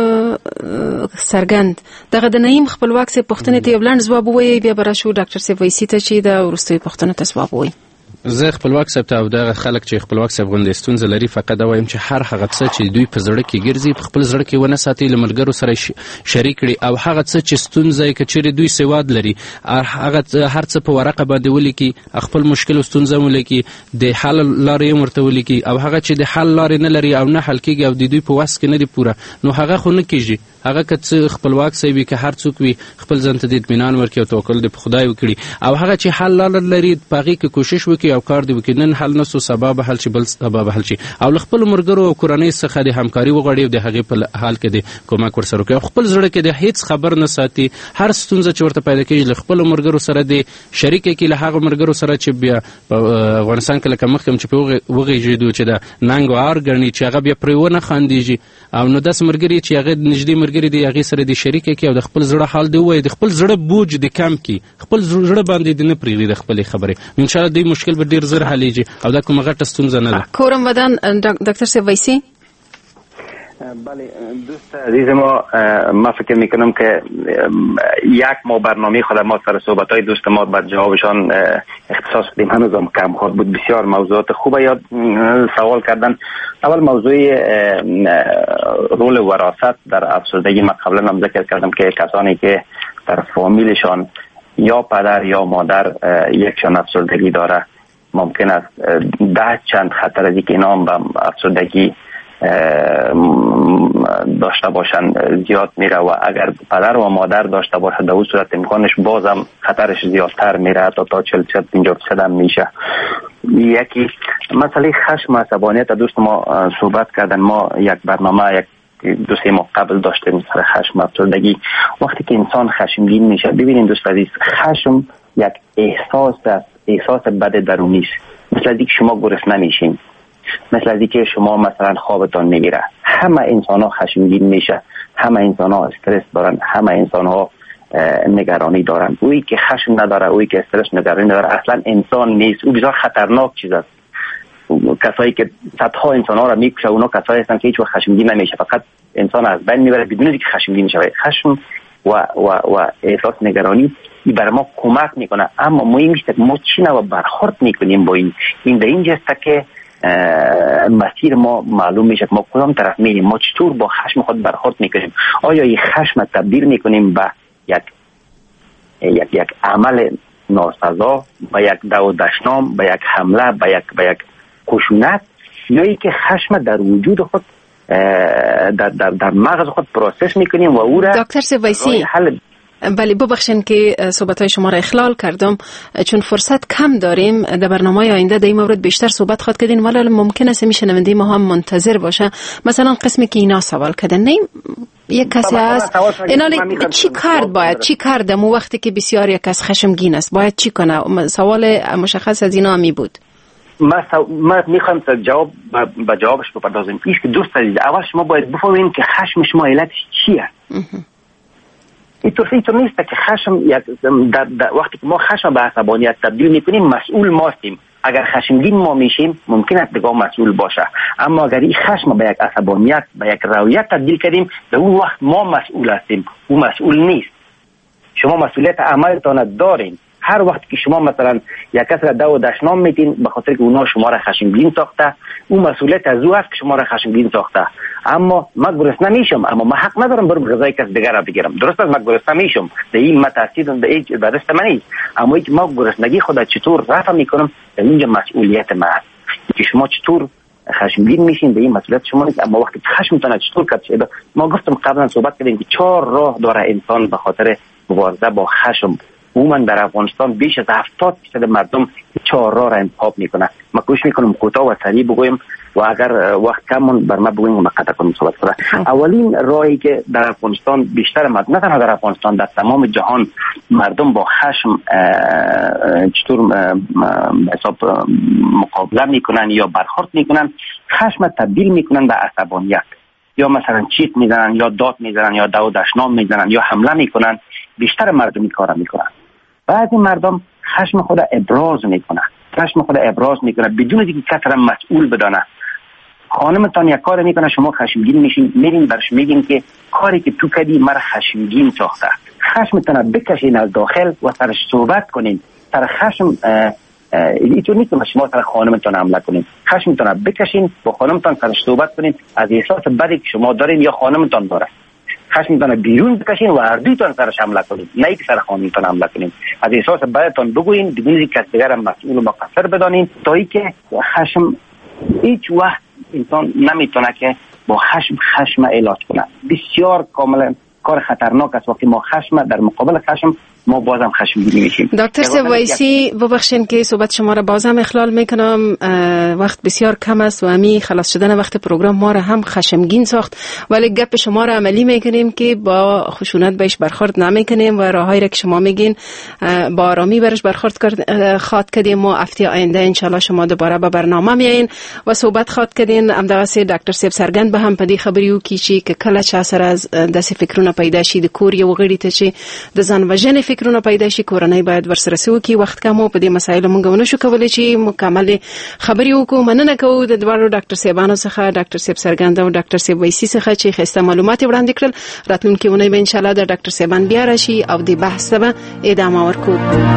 سرګند دغه د نعیم خپلواک صاحب پوښتنې ته یو لنډ ځواب ووایي بیا به راشو ډاکټر صاحب ویسي ته چې د وروستیو پوښتنو ته ځواب ووایي. زه خپلواک صاحب ته او دغه خلک چې خپلواک صاحب غوندې ستونزه لري فقط دا وایم چې هر هغه څه چې دوی په زړه کې ګرځي په خپل زړه کې ونه ساتي له ملګرو سره شریک کړي او هغه څه چې ستونزه یې که چیرې دوی سواد لري هغه هر څه په ورقه باندې ولیکي خپل مشکل او ستونزه ولیکي د حل لارې ورته ولیکي او هغه چې د حل لارې نه لري او نه حل کېږي او د دوی په وس کې نه دی پوره نو هغه خو نه کېږي. هغه که څه خپلواک صاحب وي که هر څوک وي خپل ځان ته د اطمینان ورکړي او توکل دې په خدای وکړي او هغه چې حل لاره لري په هغې کې کوشش وکړي او کار دې وکړي. نن حل نه سو سبا به حل شي بل سبا به حل شي او له خپلو ملګرو او کورنۍ څخه د همکاري وغواړي او د هغې په حال کې د کومک ورسره وکړي او خپل زړه کې د هېڅ خبر نه ساتي. هر ستونزه چې ورته پیدا کېږي له خپلو ملګرو سره د شریکه کړي له هغو ملګرو سره چې بیا په افغانستان کې لکه مخکې چې پرې وغېږېدو چې د ننګ و عار ګڼي چې هغه بیا پرې ونه خندېږي او نو داسې ملګري چې هغه نږدې ملګري دي هغې سره د شریکه کړي او د خپل زړه حال دی ووایي د خپل زړه بوج د کم کړي خپل زړه باندې د نه پرېږدي د خپلې خبرې انشاءالله دوی مشکل به ډېر زر حلیږي او دا کومه غټه ستونزه نه ده. کورم ودان دکتر صاحب ویسی. بله دوست عزیز ما ما فکر میکنم که یک ما برنامه خود ما سر صحبت های دوست ما بر جوابشان اختصاص بدیم هنوزم کم خود بود. بسیار موضوعات خوبه یاد سوال کردن. اول موضوع رول وراثت در افسردگی ما قبلا هم ذکر کردم که کسانی که در فامیلشان یا پدر یا مادر یکشان افسردگی داره ممکن است ده چند خطر از اینکه اینا هم به افسردگی داشته باشن زیاد میره و اگر پدر و مادر داشته باشه در اون صورت امکانش بازم خطرش زیادتر میره حتی تا چهل تا پنجاه درصد هم میشه. یکی مسئله خشم و عصبانیت دوست ما صحبت کردن. ما یک برنامه یک دو سه ماه قبل داشتیم سر خشم و افسردگی. وقتی که انسان خشمگین میشه ببینید دوست عزیز خشم یک احساس است احساس بد درونی است. مثل اینکه شما گرسنه نمیشین مثل از اینکه شما مثلا خوابتان نمیره. همه انسان ها خشمگین میشه همه انسان ها استرس دارن همه انسان ها نگرانی دارن. اویی که خشم نداره اویی که استرس نگرانی نداره اصلا انسان نیست. او بسیار خطرناک چیز است. کسایی که صدها انسان ها را میکشه اونا کسایی هستن که هیچ وقت خشمگین نمیشه فقط انسان از بین میبره بدون اینکه خشمگین شه. خشم و و و احساس نگرانی برای ما کمک میکنه اما مهم است که ما چی نوع برخورد میکنیم با این. این در اینجاست که مسیر ما معلوم میشه ما کدام طرف میریم، ما چطور با خشم خود برخورد میکنیم. آیا این خشم تبدیل میکنیم به یک یک یک عمل ناسزا، به یک دو دشنام، به یک حمله، به یک به یک خشونت، یا ای که خشم در وجود خود در در در مغز خود پروسس میکنیم و او را دکتر سویسی بله ببخشید که صحبت‌های شما را اخلال کردم، چون فرصت کم داریم. در برنامه آینده در این مورد بیشتر صحبت خواهد کردیم، ولی ممکن است میشنونده ما هم منتظر باشه. مثلا قسمی که اینا سوال کردن، نه یک کسی هست اینا چی کارد باید چی کرد مو وقتی که بسیار یک کس خشمگین است باید چی کنه؟ سوال مشخص از اینا می بود. ما سو... ما میخوام تا جواب با جوابش بپردازیم. ایش که دوست عزیز، اول شما باید بفهمیم که خشم شما علتش چیه. اینطور اینطور نیست که خشم یک در, در وقتی که ما خشم به عصبانیت تبدیل میکنیم مسئول ماستیم. اگر خشمگین ما میشیم ممکن است دیگه مسئول باشه، اما اگر این خشم به یک عصبانیت به یک رویت تبدیل کردیم در اون وقت ما مسئول هستیم، او مسئول نیست. شما مسئولیت عملتان دارین. هر وقت که شما مثلا یک کس را دو دشنام میتین به خاطر که اونا شما را خشمگین ساخته، اون مسئولیت از او است که شما را خشمگین ساخته. اما من گرسنه میشم، اما من حق ندارم برم غذای کس دیگر را بگیرم. درست است من گرسنه میشم، در این متاسیدم در این دست من نیست، اما اینکه ما گرسنگی خود چطور رفع میکنم در اینجا مسئولیت من است. که شما چطور خشمگین میشین به این مسئولیت شما نیست، اما وقتی خشمتان چطور کات شده. ما گفتم قبلا صحبت کردیم که چهار راه داره انسان به خاطر مبارزه با خشم. عموما در افغانستان بیش از هفتاد درصد مردم چهار راه را انتخاب میکنه. ما کوشش میکنم کوتاه و سریع بگویم و اگر وقت کمون بر ما بگویم و مقطع کنیم صحبت کنم. اولین راهی که در افغانستان بیشتر مردم، نه تنها در افغانستان در تمام جهان مردم با خشم چطور حساب مقابله میکنن یا برخورد میکنن، خشم تبدیل میکنن به عصبانیت. یا مثلا چیت میزنن یا داد میزنن یا دو دشنام میزنن یا حمله میکنن. بیشتر مردم این کارا میکنن. بعضی مردم خشم خود ابراز میکنن. خشم خود ابراز میکنه بدون اینکه کسی را مسئول بدانه. خانمتان یک کار میکنه شما خشمگین میشین، میرین برش میگین که کاری که تو کردی مرا خشمگین ساخته. خشمتان بکشین از داخل و سرش صحبت کنین. سر خشم اینطور نیست که شما سر خانمتان حمله کنین. خشمتان بکشین با خانمتان سرش صحبت کنین از احساس بدی که شما دارین یا خانمتان داره. خشمتان بیرون بکشین و هر دویتان سرش حمله کنین، نه اینکه سر خانمتان حمله کنین. از احساس بدتان بگوین بدون اینکه کس دیگر مسئول و مقصر بدانین، تا اینکه خشم هیچ وقت انسان نمیتونه که با خشم خشم علاج کنه. بسیار کاملا کار خطرناک است وقتی ما خشم در مقابل خشم ما بازم خشمگین میشیم. دکتر سویسی ببخشید که صحبت شما را بازم اخلال میکنم، وقت بسیار کم است و امی خلاص شدن وقت پروگرام ما را هم خشمگین ساخت، ولی گپ شما را عملی میکنیم که با خشونت بهش برخورد نمیکنیم و راههایی را که شما میگین با آرامی برش برخورد خواد کردیم و هفته آینده انشالله شما دوباره به برنامه میایین و صحبت خواد کردین. امداسی دکتر سیب سرگند به هم پدی خبریو کیچی که کله چا سر از داس فکرونه پیدا شي د کور یو غړي ته چې د ځان وژنې فکرونه پیدا شي کورنۍ باید ورسره سو کی وخت کمو په دې مسایلو مونږ ونشو کولای چې مکمل خبري وکړو. مننه کوو د دوړو ډاکټر سیبانو څخه، ډاکټر سیب سرګند او ډاکټر سیب ویسي څخه چې خسته معلومات وړاندې کړل. راتلونکي ونې به ان شاء الله د ډاکټر سیبان بیا راشي او د بحث به ادامه ورکړو.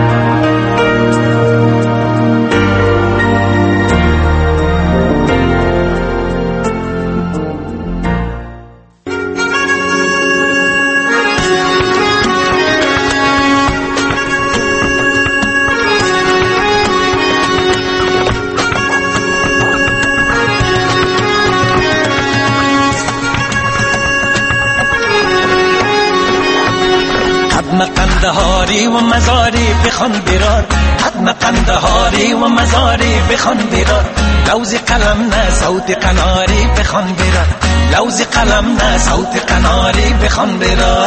قندهاری و مزاری بخوان برار، حتما قندهاری و مزاری بخوان برار، لوز قلم نه صوت قناری بخوان برار، لوز قلم نه صوت قناری بخوان برار.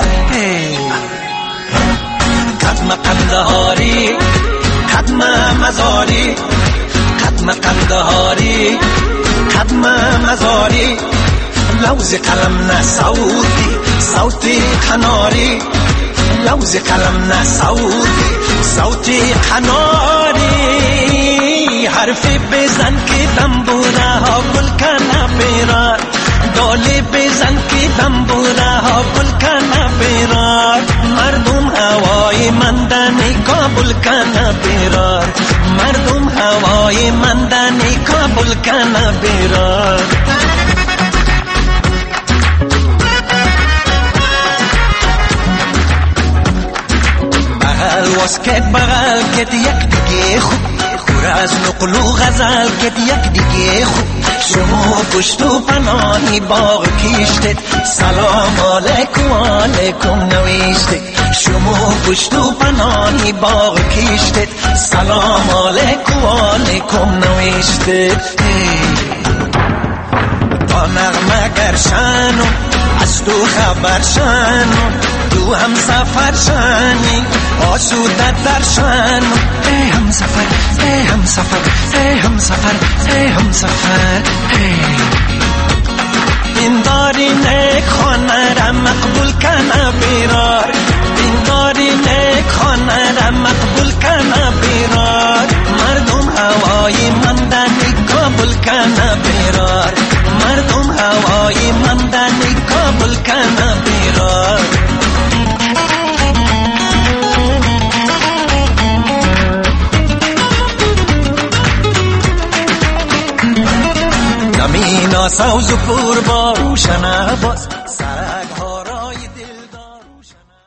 حتما قندهاری حتما مزاری، حتما قندهاری حتما مزاری، لوز قلم نه صوتی صوتی قناری، لوز قلم نه صوتی صوتی قناری، حرفی بزن که دنبوره ها گل کنه بیرار، دالی بزن که دنبوره ها گل کنه بیرار، مردم هوای مندنی کابل کنه بیرار، مردم هوای مندنی کابل مقبول کنه بیرار بغل واسکت بغل کت یک دیگه خوب خور از نقل و غزل کت یک دیگه خوب شما پشت و پناهی باغ کشتید سلام علیکم علیکم نوشتید شما پشت و پناهی باغ کشتید سلام علیکم علیکم نوشتید تا نغمه گرشنو از تو خبر شنو تو هم سفر شنی آسوده در شنو ای هم سفر ای هم سفر ای هم سفر ای هم سفر این داری نیک خانه را مقبول کنه بیرار این داری نیک خانه را مقبول کنه بیرار مردم هوای مندنی قبول کنه بیرار مردم هوای مندنی قبول کنه بیرار زمین سوز و پر با روشن باز